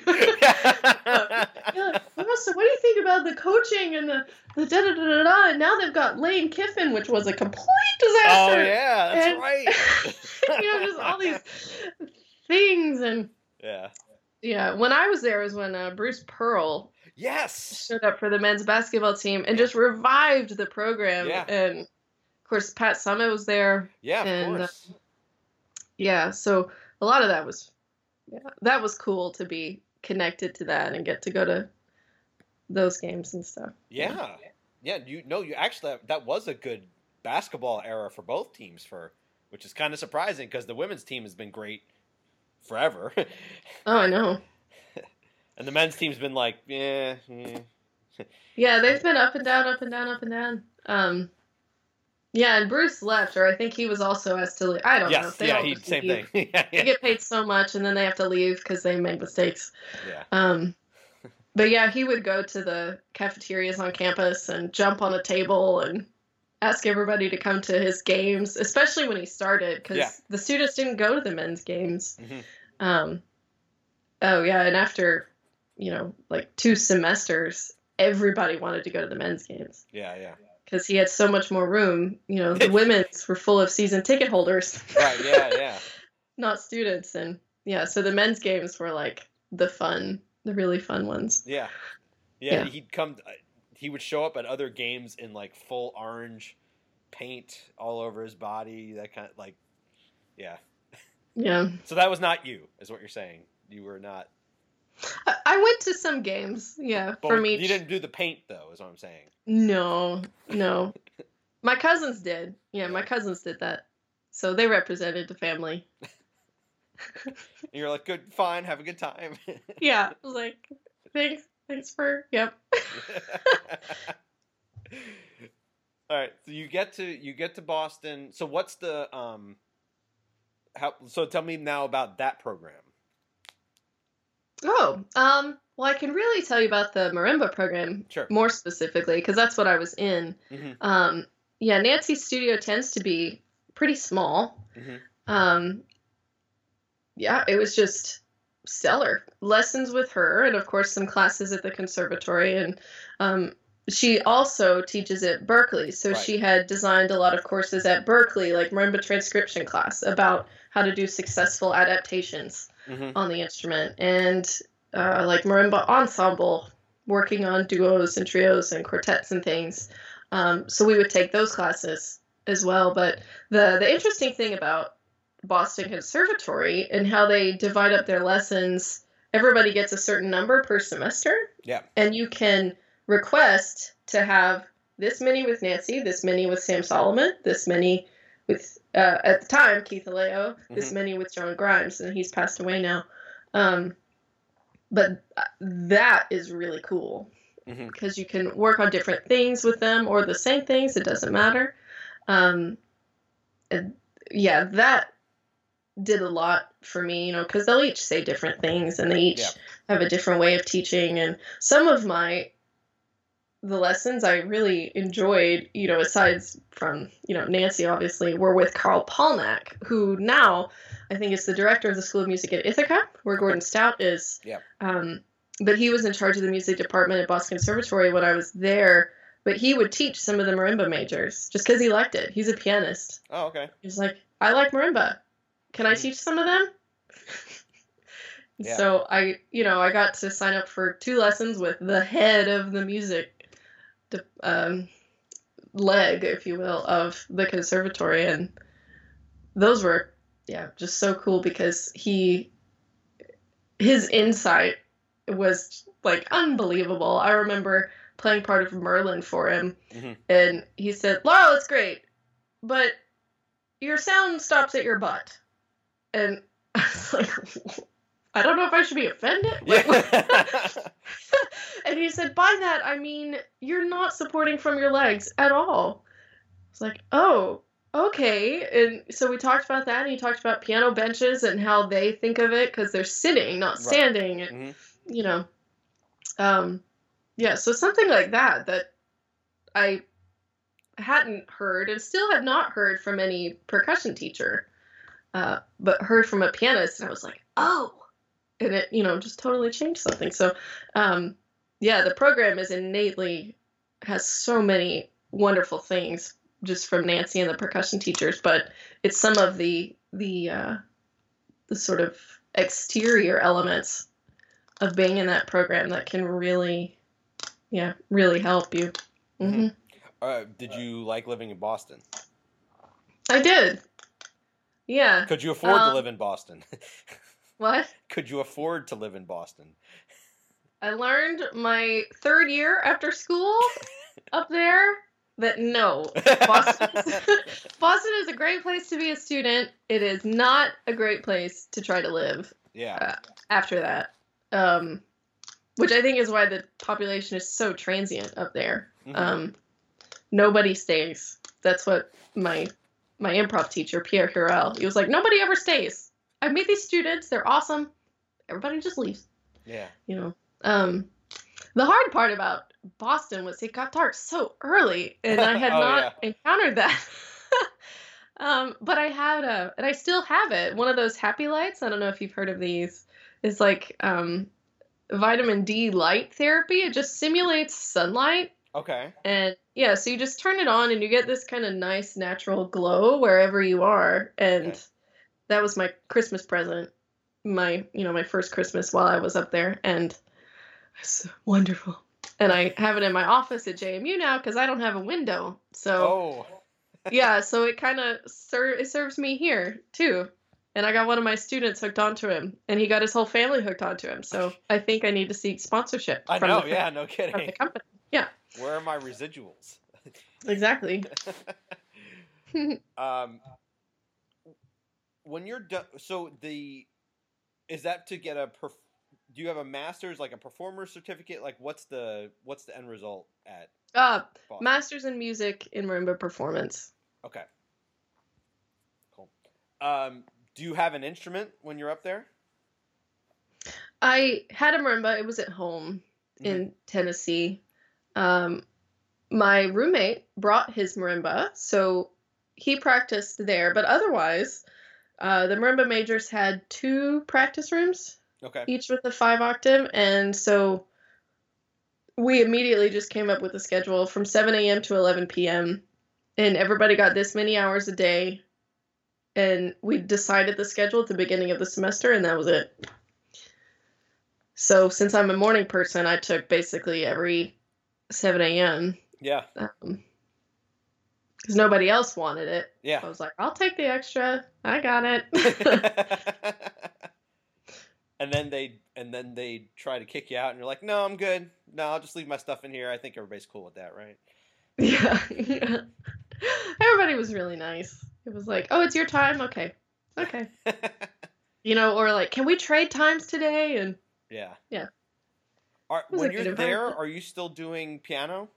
Uh, yeah, well, so what do you think about the coaching and the the da da da da da? And now they've got Lane Kiffin, which was a complete Oh disaster. yeah, that's And- right. you know, just all these things, and Yeah. yeah, when I was there was when uh, Bruce Pearl Yes. showed up for the men's basketball team and just revived the program. Yeah. And of course, Pat Summit was there. Yeah, of And, uh, course. Yeah, so a lot of that was, yeah, that was cool to be connected to that and get to go to those games and stuff. Yeah. Yeah, you know, you actually that was a good basketball era for both teams for which is kind of surprising because the women's team has been great forever. Oh, I know. And the men's team's been like, yeah, yeah. Yeah, they've been up and down, up and down, up and down. Um, yeah, and Bruce left, or I think he was also asked to leave. I don't know. Yes, They yeah, all he just same leave. thing. yeah, They yeah. get paid so much, and then they have to leave because they make mistakes. yeah. Um, but yeah, he would go to the cafeterias on campus and jump on a table and ask everybody to come to his games, especially when he started, because Yeah. the students didn't go to the men's games. Mhm. Um, oh yeah, and after, you know, like two semesters, everybody wanted to go to the men's games Yeah, yeah. because he had so much more room. You know, the women's were full of season ticket holders, Right, yeah, yeah. not students, and yeah, so the men's games were like the fun, the really fun ones. Yeah. Yeah, Yeah. he'd come uh, he would show up at other games in like full orange paint all over his body, that kind of like yeah. Yeah. So that was not you, is what you're saying. You were not I- I went to some games, yeah, but from each. you didn't do the paint though, is what I'm saying. No, no. My cousins did. Yeah, my Yeah. cousins did that. So they represented the family. And you're like, good, fine, have a good time. Yeah, I was like, thanks, thanks for, yep. All right, so you get to you get to Boston. So what's the um how so tell me now about that program. Oh, um, well, I can really tell you about the marimba program Sure. more specifically because that's what I was in. Mhm. Um, yeah, Nancy's studio tends to be pretty small. Mhm. Um, yeah, it was just stellar. Lessons with her, and of course, some classes at the conservatory. And um, she also teaches at Berkeley. So Right. she had designed a lot of courses at Berkeley, like marimba transcription class, about how to do successful adaptations Mhm. on the instrument, and uh, like marimba ensemble, working on duos and trios and quartets and things. Um, so we would take those classes as well. But the the interesting thing about Boston Conservatory and how they divide up their lessons, everybody gets a certain number per semester, Yeah. and you can request to have this many with Nancy, this many with Sam Solomon, this many with uh, at the time Keith Aleo, this Mhm. many with John Grimes, and he's passed away now. Um, but that is really cool Mhm. because you can work on different things with them or the same things. It doesn't matter. Um, and yeah, that did a lot for me, you know, because they'll each say different things and they each Yeah. have a different way of teaching. And some of my the lessons I really enjoyed, you know, aside from, you know, Nancy, obviously, were with Carl Polnack, who now I think is the director of the School of Music at Ithaca, where Gordon Stout is. Yep. Um, but he was in charge of the music department at Boston Conservatory when I was there. But he would teach some of the marimba majors just because he liked it. He's a pianist. Oh, okay. He's like, I like marimba. Can I Mhm. teach some of them? Yeah. So I, you know, I got to sign up for two lessons with the head of the music de- um, leg, if you will, of the conservatory, and those were, yeah, just so cool because he, his insight was like unbelievable. I remember playing part of Merlin for him, Mhm. and he said, "Laurel, it's great, but your sound stops at your butt," and I was like, I don't know if I should be offended. Like, Yeah. and he said, by that, I mean, you're not supporting from your legs at all. It's like, oh, okay. And so we talked about that, and he talked about piano benches and how they think of it because they're sitting, not Right. standing. And, Mhm. you know, um, yeah, so something like that that I hadn't heard and still have not heard from any percussion teacher, uh, but heard from a pianist, and I was like, oh, and it, you know, just totally changed something. So, um, yeah, the program is innately has so many wonderful things just from Nancy and the percussion teachers, but it's some of the the uh, the sort of exterior elements of being in that program that can really, yeah, really help you. Mm-hmm. Mm-hmm. Uh, did you like living in Boston? I did. Yeah. Could you afford um, to live in Boston? What? Could you afford to live in Boston? I learned my third year after school up there that no, Boston is, Boston is a great place to be a student. It is not a great place to try to live. Yeah. Uh, after that, um, which I think is why the population is so transient up there. Mm-hmm. Um, nobody stays. That's what my my improv teacher Pierre Hurel. He was like, nobody ever stays. I meet these students. They're awesome. Everybody just leaves. Yeah. You know. Um, the hard part about Boston was it got dark so early, and I had oh, not yeah. encountered that. um, but I had a, and I still have it. One of those happy lights. I don't know if you've heard of these. It's like um, vitamin D light therapy. It just simulates sunlight. Okay. And yeah, so you just turn it on, and you get this kind of nice natural glow wherever you are. And Okay. that was my Christmas present. My, you know, my first Christmas while I was up there, and it's wonderful. And I have it in my office at J M U now because I don't have a window. So Oh. yeah, so it kind of ser- it serves me here too. And I got one of my students hooked onto him, and he got his whole family hooked onto him. So I think I need to seek sponsorship. I from know. the, Yeah. No from kidding. the company. Yeah, Where are my residuals? exactly. um, when you're done, so the is that to get a perf- do you have a master's, like a performer certificate? Like what's the what's the end result at Uh, Boston? Masters in Music in Marimba Performance. Okay. Cool. Um, do you have an instrument when you're up there? I had a marimba. It was at home in Tennessee. Um, my roommate brought his marimba, so he practiced there. But otherwise, uh, the marimba majors had two practice rooms, Okay. each with a five octave, and so we immediately just came up with a schedule from seven a.m. to eleven p.m. and everybody got this many hours a day. And we decided the schedule at the beginning of the semester, and that was it. So since I'm a morning person, I took basically every seven a.m. Yeah. Um, because nobody else wanted it. Yeah. I was like, I'll take the extra. I got it. and then they and then they try to kick you out, and you're like, no, I'm good. No, I'll just leave my stuff in here. I think everybody's cool with that, right? Yeah. yeah. Everybody was really nice. It was like, oh, it's your time? Okay. Okay. You know, or like, can we trade times today? And yeah. Yeah. Are, was when a you're good there, environment. are you still doing piano?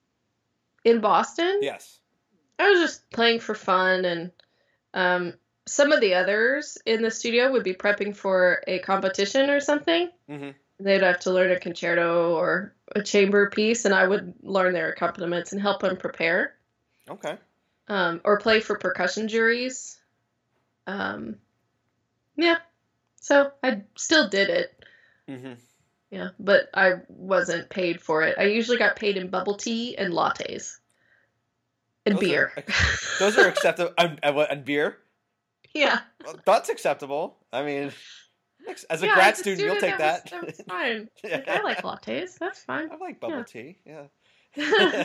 in Boston, Yes. I was just playing for fun, and um, some of the others in the studio would be prepping for a competition or something. Mm-hmm. They'd have to learn a concerto or a chamber piece, and I would learn their accompaniments and help them prepare. Okay. Um, or play for percussion juries. Um, yeah, so I still did it. Mm-hmm. Yeah, but I wasn't paid for it. I usually got paid in bubble tea and lattes. And Those beer. Are, those are acceptable. And, and, what- and beer? Yeah. Well, that's acceptable. I mean, as a Yeah, grad as a student, you'll take that. that. Was, that was fine. Yeah. Like, I like lattes. That's fine. I like bubble Yeah. tea. Yeah.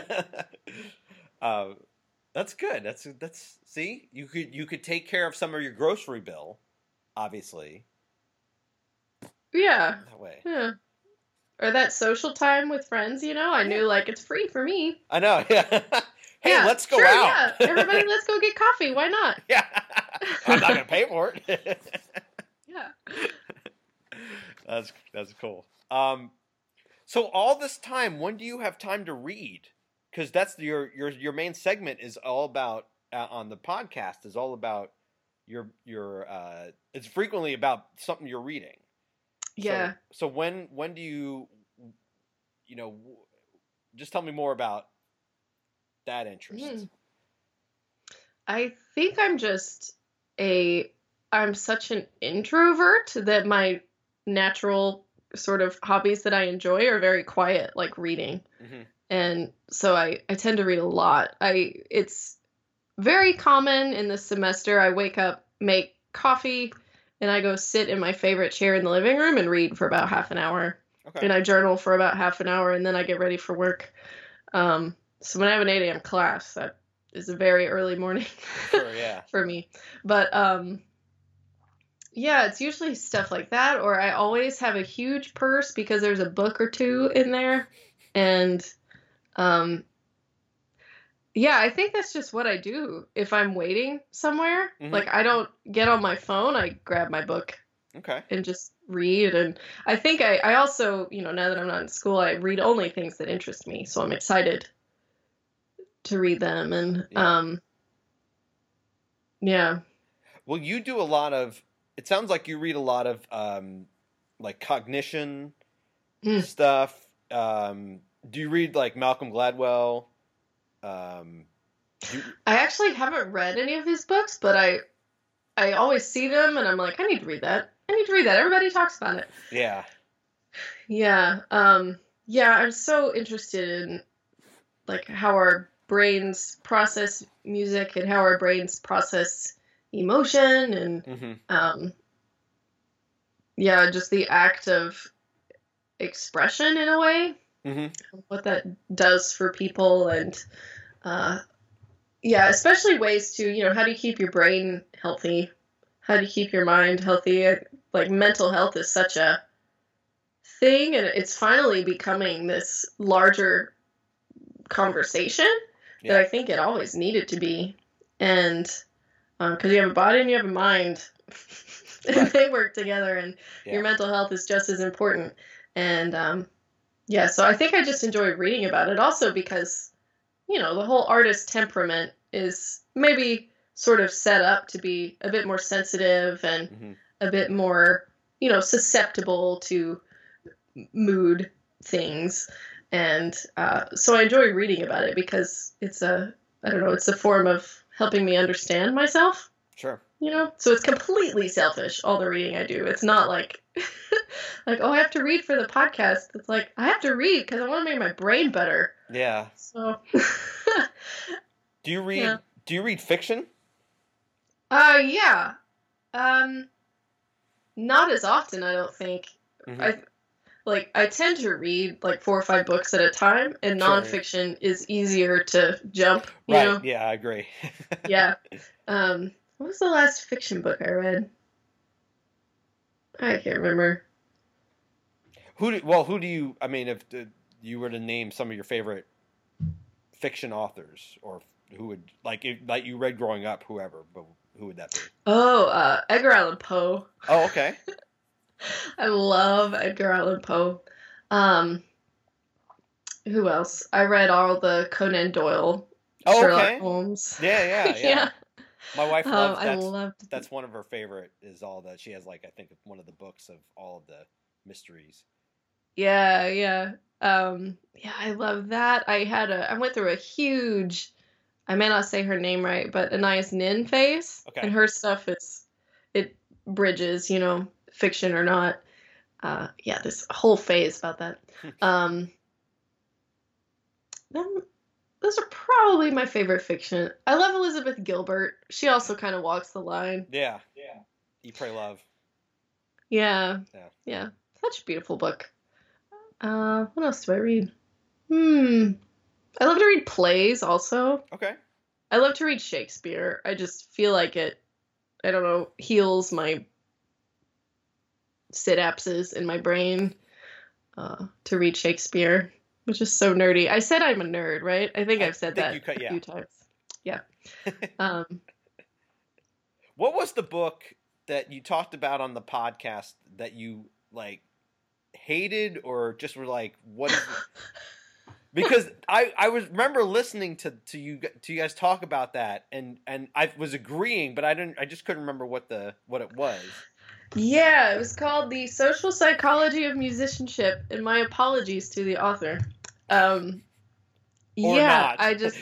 um, that's good. That's that's. See, you could you could take care of some of your grocery bill, obviously. Yeah. That way. Yeah. Or that social time with friends, you know? I knew, like, it's free for me. I know. Yeah. Hey, Yeah, let's go sure, out. Yeah. Everybody, let's go get coffee. Why not? Yeah. I'm not gonna pay for it. Yeah. That's that's cool. Um, so all this time, when do you have time to read? Because that's your your your main segment is all about uh, on the podcast is all about your your uh, it's frequently about something you're reading. Yeah. So, so when when do you, you know, just tell me more about that interest. Mm. I think I'm just a I'm such an introvert that my natural sort of hobbies that I enjoy are very quiet, like reading. Mm-hmm. And so I I tend to read a lot. I it's very common in the semester. I wake up, make coffee, and I go sit in my favorite chair in the living room and read for about half an hour. Okay. And I journal for about half an hour, and then I get ready for work. Um, so when I have an eight a.m. class, that is a very early morning Sure, yeah. for me. But um, yeah, it's usually stuff like that, or I always have a huge purse because there's a book or two in there. And um, yeah, I think that's just what I do if I'm waiting somewhere. Mhm. Like, I don't get on my phone, I grab my book Okay. and just read. And I think I, I also, you know, now that I'm not in school, I read only things that interest me. So I'm excited to read them. And Yeah. um, yeah. Well, you do a lot of. It sounds like you read a lot of um, like cognition Mm. stuff. Um, do you read like Malcolm Gladwell? Um, do you, I actually haven't read any of his books, but I I always see them and I'm like, I need to read that. I need to read that. Everybody talks about it. yeah. Yeah. Um, yeah, I'm so interested in like how our brains process music and how our brains process emotion and Mm-hmm. um, yeah, just the act of expression in a way, Mm-hmm. what that does for people. And uh, yeah, especially ways to, you know, how do you keep your brain healthy? How do you keep your mind healthy? Like, mental health is such a thing, and it's finally becoming this larger conversation that I Yeah. think it always needed to be. And because you have a body and you have a mind, and Right. they work together, and Yeah. your mental health is just as important. And um, yeah, so I think I just enjoy reading about it also because, you know, the whole artist temperament is maybe sort of set up to be a bit more sensitive and Mm-hmm. a bit more, you know, susceptible to mood things. And uh, so I enjoy reading about it because it's a, I don't know, it's a form of helping me understand myself, Sure. you know? So it's completely selfish, all the reading I do. It's not like, like, oh, I have to read for the podcast. It's like, I have to read because I want to make my brain better. Yeah. So, Do you read? Yeah. Do you read fiction? uh, yeah. Um, not as often, I don't think. Mhm. I like I tend to read like four or five books at a time, and Sure. nonfiction is easier to jump. You Right. know? Yeah, I agree. Yeah. Um, what was the last fiction book I read? I can't remember. Who? Do, well, who do you? I mean, if uh, you were to name some of your favorite fiction authors, or who would like if, like you read growing up, whoever, but who would that be? Oh, uh, Edgar Allan Poe. Oh, okay. I love Edgar Allan Poe. Um, who else? I read all the Conan Doyle, Oh, Sherlock okay. Holmes. Yeah, yeah, yeah. My wife Um, loves I that's loved. that's one of her favorite is all that she has like I think one of the books of all of the mysteries. Yeah, yeah. Um, yeah, I love that. I had a, I went through a huge, I may not say her name right, but Anais Nin phase. Okay. And her stuff is, it bridges, you know, fiction or not. Uh, yeah, this whole phase about that. Um, then those are probably my favorite fiction. I love Elizabeth Gilbert. She also kind of walks the line. Yeah, yeah. Eat, Pray, Love. Yeah. Yeah. Yeah. Such a beautiful book. Uh, what else do I read? Hmm. I love to read plays also. Okay. I love to read Shakespeare. I just feel like it, I don't know, heals my synapses in my brain uh, to read Shakespeare, which is so nerdy. I said I'm a nerd, right? I think I I've said think that you cut- a yeah. few times. Yeah. Um, What was the book that you talked about on the podcast that you like hated or just were like, what is it? Because I, I was remember listening to, to you to you guys talk about that and, and I was agreeing, but I didn't I just couldn't remember what the what it was. Yeah, it was called The Social Psychology of Musicianship, and my apologies to the author. Um, Or yeah, not. I just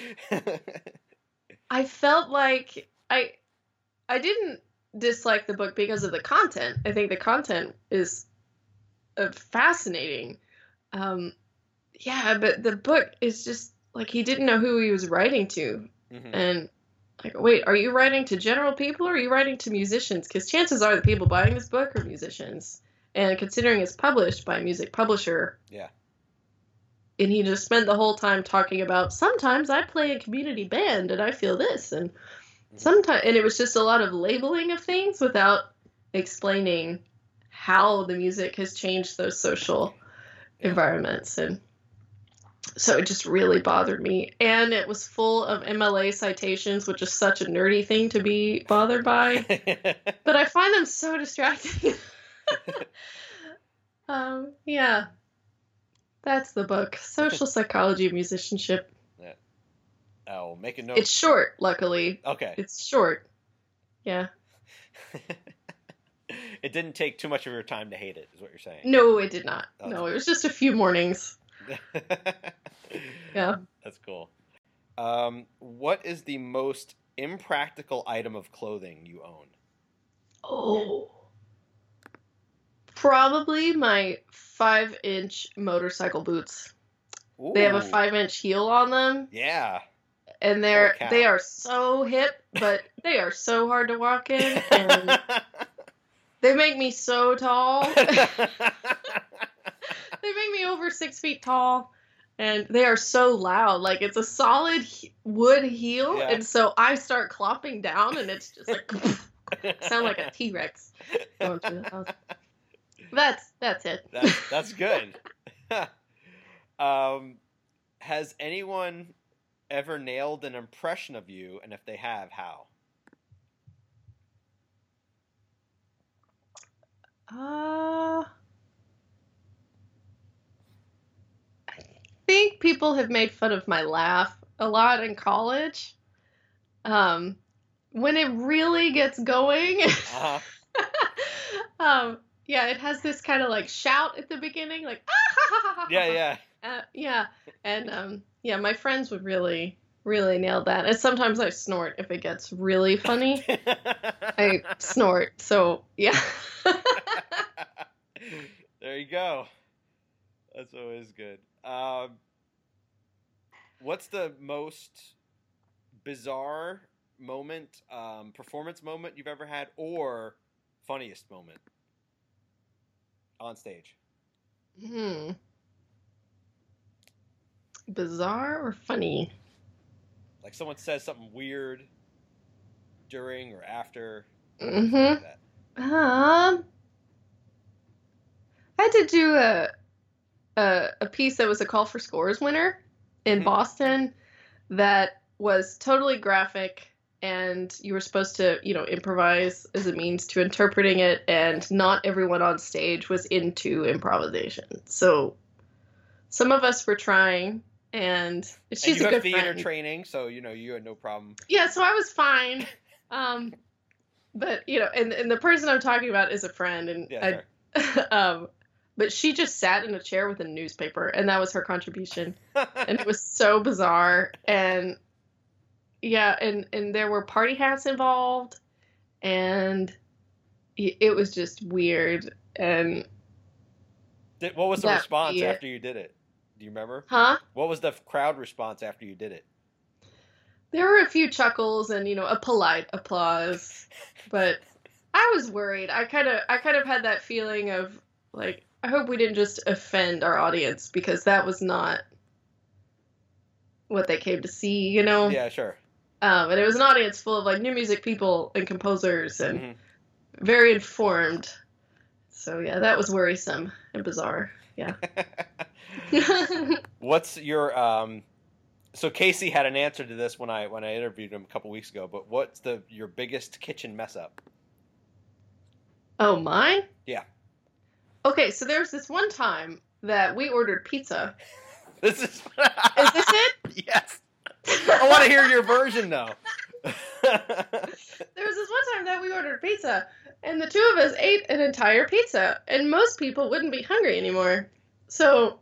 I felt like I I didn't dislike the book because of the content. I think the content is uh, fascinating. Um, yeah, but the book is just like he didn't know who he was writing to, Mhm. and like, wait, are you writing to general people or are you writing to musicians? Because chances are the people buying this book are musicians, and considering it's published by a music publisher, Yeah. and he just spent the whole time talking about sometimes I play a community band and I feel this, and Mhm. sometimes, and it was just a lot of labeling of things without explaining how the music has changed those social Yeah. environments. And so it just really bothered me. And it was full of M L A citations, which is such a nerdy thing to be bothered by. But I find them so distracting. um, yeah. That's the book. Social Psychology of Musicianship. Oh, make a note. It's short, luckily. Okay. It's short. Yeah. It didn't take too much of your time to hate it, is what you're saying. No, it did not. Oh, No, it was just a few mornings. Yeah. That's cool. Um, what is the most impractical item of clothing you own? Oh. Probably my five inch motorcycle boots. Ooh. They have a five inch heel on them, Yeah. and they're Holy cow. they are so hip, but they are so hard to walk in, and they make me so tall. They make me over six feet tall, and they are so loud. Like, it's a solid he- wood heel, Yeah. and so I start clopping down, and it's just like sound like a T-Rex going through the house. That's that's it. That's that's good. um, has anyone ever nailed an impression of you, and if they have, how? Uh, I think people have made fun of my laugh a lot in college. Um, when it really gets going, Uh-huh. um, yeah, it has this kind of like shout at the beginning, like ah, Yeah, yeah. uh, yeah, and um, yeah, my friends would really, really nail that. And sometimes I snort if it gets really funny. I snort, so yeah. There you go. That's always good. Um, what's the most bizarre moment, um, performance moment you've ever had, or funniest moment on stage? Hmm. Bizarre or funny? Like someone says something weird during or after. Mm-hmm. Like that. Um, I had to do a, a a piece that was a Call for Scores winner in Mhm. Boston that was totally graphic, and you were supposed to, you know, improvise as a means to interpreting it, and not everyone on stage was into improvisation. So some of us were trying, and she's And you a have good theater friend. training, so you know you had no problem. Yeah, so I was fine. Um, but you know, and, and the person I'm talking about is a friend, and Yeah, I, um, but she just sat in a chair with a newspaper, and that was her contribution, and it was so bizarre. And yeah, and and there were party hats involved, and y- it was just weird. And Did- what was the That response be it. after you did it? Do you remember? huh? What was the crowd response after you did it? There were a few chuckles and, you know, a polite applause, but I was worried. I kind of I kind of had that feeling of like, I hope we didn't just offend our audience, because that was not what they came to see, you know? Yeah, sure. Um, and it was an audience full of like new music people and composers and Mhm. very informed. So yeah, that was worrisome and bizarre. Yeah. What's your um? So Casey had an answer to this when I when I interviewed him a couple weeks ago. But what's the your biggest kitchen mess up? Oh, mine? Yeah. Okay, so there was this one time that we ordered pizza. This is. Is this it? Yes. I want to hear your version though. There was this one time that we ordered pizza, And the two of us ate an entire pizza, and most people wouldn't be hungry anymore. So,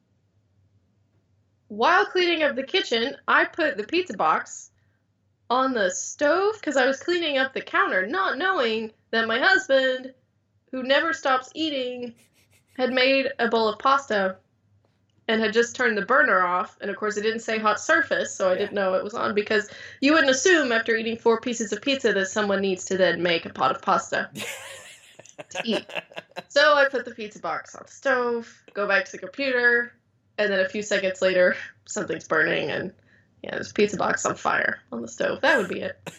while cleaning up the kitchen, I put the pizza box on the stove because I was cleaning up the counter, not knowing that my husband, who never stops eating, had made a bowl of pasta and had just turned the burner off. And of course, it didn't say hot surface, so I yeah. didn't know it was on, because you wouldn't assume after eating four pieces of pizza that someone needs to then make a pot of pasta to eat. So I put the pizza box on the stove, go back to the computer, and then a few seconds later, something's burning, and yeah, there's a pizza box on fire on the stove. That would be it.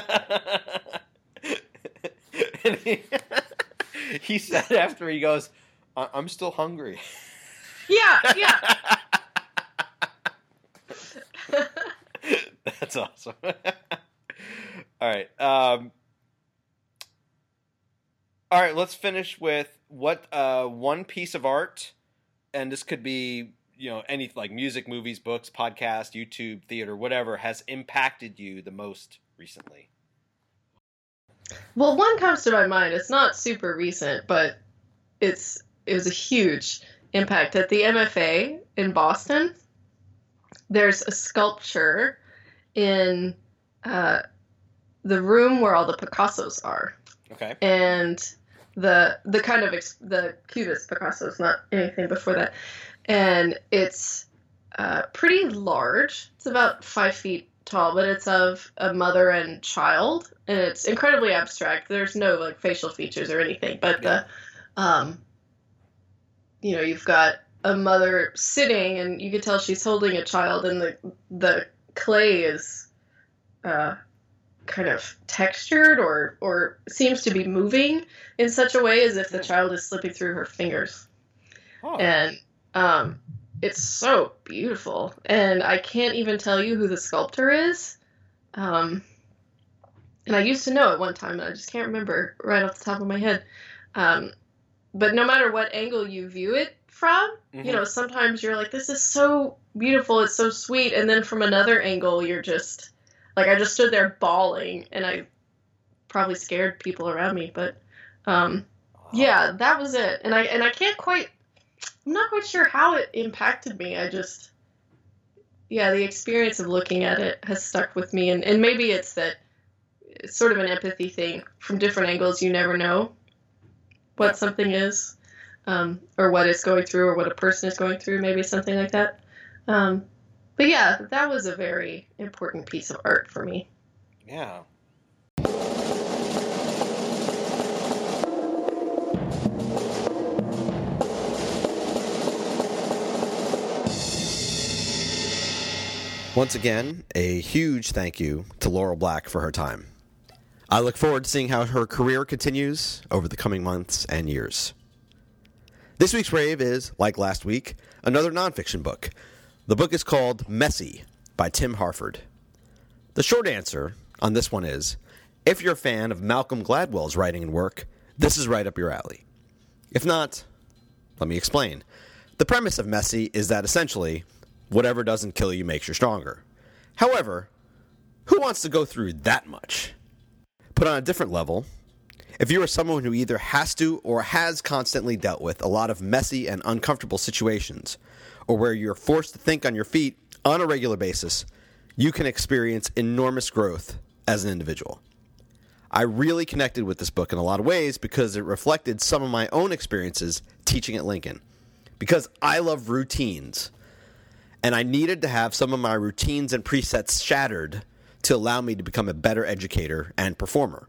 And he, he said after, he goes, I- I'm still hungry. Yeah, yeah. That's awesome. All right. Um, all right, let's finish with what uh, one piece of art, and this could be, you know, any like music, movies, books, podcast, YouTube, theater, whatever, has impacted you the most recently. Well, one comes to my mind. It's not super recent, but it's it was a huge impact. At the M F A in Boston, there's a sculpture in uh, the room where all the Picassos are. Okay. And the the kind of ex- the cutest Picassos, not anything before that. And it's uh, pretty large. It's about five feet tall, but it's of a mother and child, and it's incredibly abstract. There's no like facial features or anything, but yeah. the um, you know, you've got a mother sitting, and you can tell she's holding a child, and the the clay is uh, kind of textured or or seems to be moving in such a way as if the child is slipping through her fingers. Oh. And um, it's so beautiful, and I can't even tell you who the sculptor is. Um, and I used to know at one time, and I just can't remember right off the top of my head. Um, But no matter what angle you view it from, mm-hmm. you know, sometimes you're like, this is so beautiful, it's so sweet. And then from another angle, you're just, like, I just stood there bawling, and I probably scared people around me. But, um, wow. yeah, that was it. And I and I can't quite, I'm not quite sure how it impacted me. I just, yeah, the experience of looking at it has stuck with me. And, and maybe it's that, it's sort of an empathy thing. From different angles, you never know what something is, um, or what it's going through, or what a person is going through, maybe something like that. Um, but yeah, that was a very important piece of art for me. Yeah. Once again, a huge thank you to Laurel Black for her time. I look forward to seeing how her career continues over the coming months and years. This week's rave is, like last week, another nonfiction book. The book is called Messy by Tim Harford. The short answer on this one is, if you're a fan of Malcolm Gladwell's writing and work, this is right up your alley. If not, let me explain. The premise of Messy is that essentially, whatever doesn't kill you makes you stronger. However, who wants to go through that much? Put on a different level, if you are someone who either has to or has constantly dealt with a lot of messy and uncomfortable situations, or where you're forced to think on your feet on a regular basis, you can experience enormous growth as an individual. I really connected with this book in a lot of ways because it reflected some of my own experiences teaching at Lincoln. Because I love routines, and I needed to have some of my routines and presets shattered to allow me to become a better educator and performer.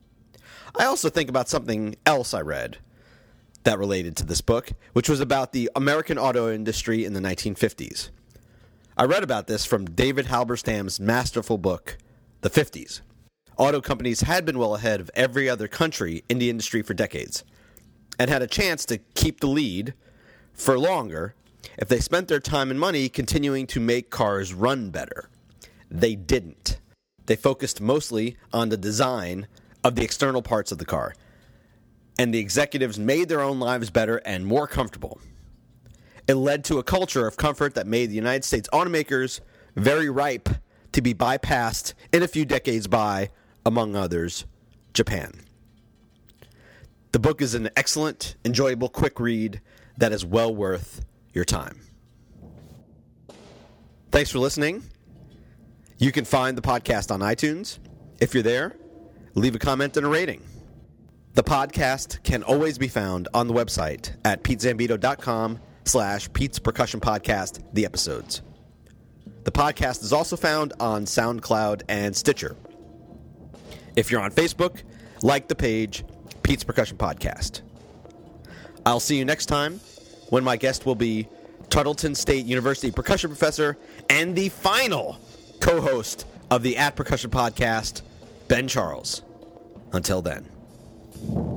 I also think about something else I read that related to this book, which was about the American auto industry in the nineteen fifties. I read about this from David Halberstam's masterful book, The fifties. Auto companies had been well ahead of every other country in the industry for decades, and had a chance to keep the lead for longer if they spent their time and money continuing to make cars run better. They didn't. They focused mostly on the design of the external parts of the car, and the executives made their own lives better and more comfortable. It led to a culture of comfort that made the United States automakers very ripe to be bypassed in a few decades by, among others, Japan. The book is an excellent, enjoyable, quick read that is well worth your time. Thanks for listening. You can find the podcast on iTunes. If you're there, leave a comment and a rating. The podcast can always be found on the website at petezambito.com slash Pete's Percussion Podcast, the episodes. The podcast is also found on SoundCloud and Stitcher. If you're on Facebook, like the page, Pete's Percussion Podcast. I'll see you next time when my guest will be Tuttleton State University percussion professor and the final co-host of the At Percussion Podcast, Ben Charles. Until then.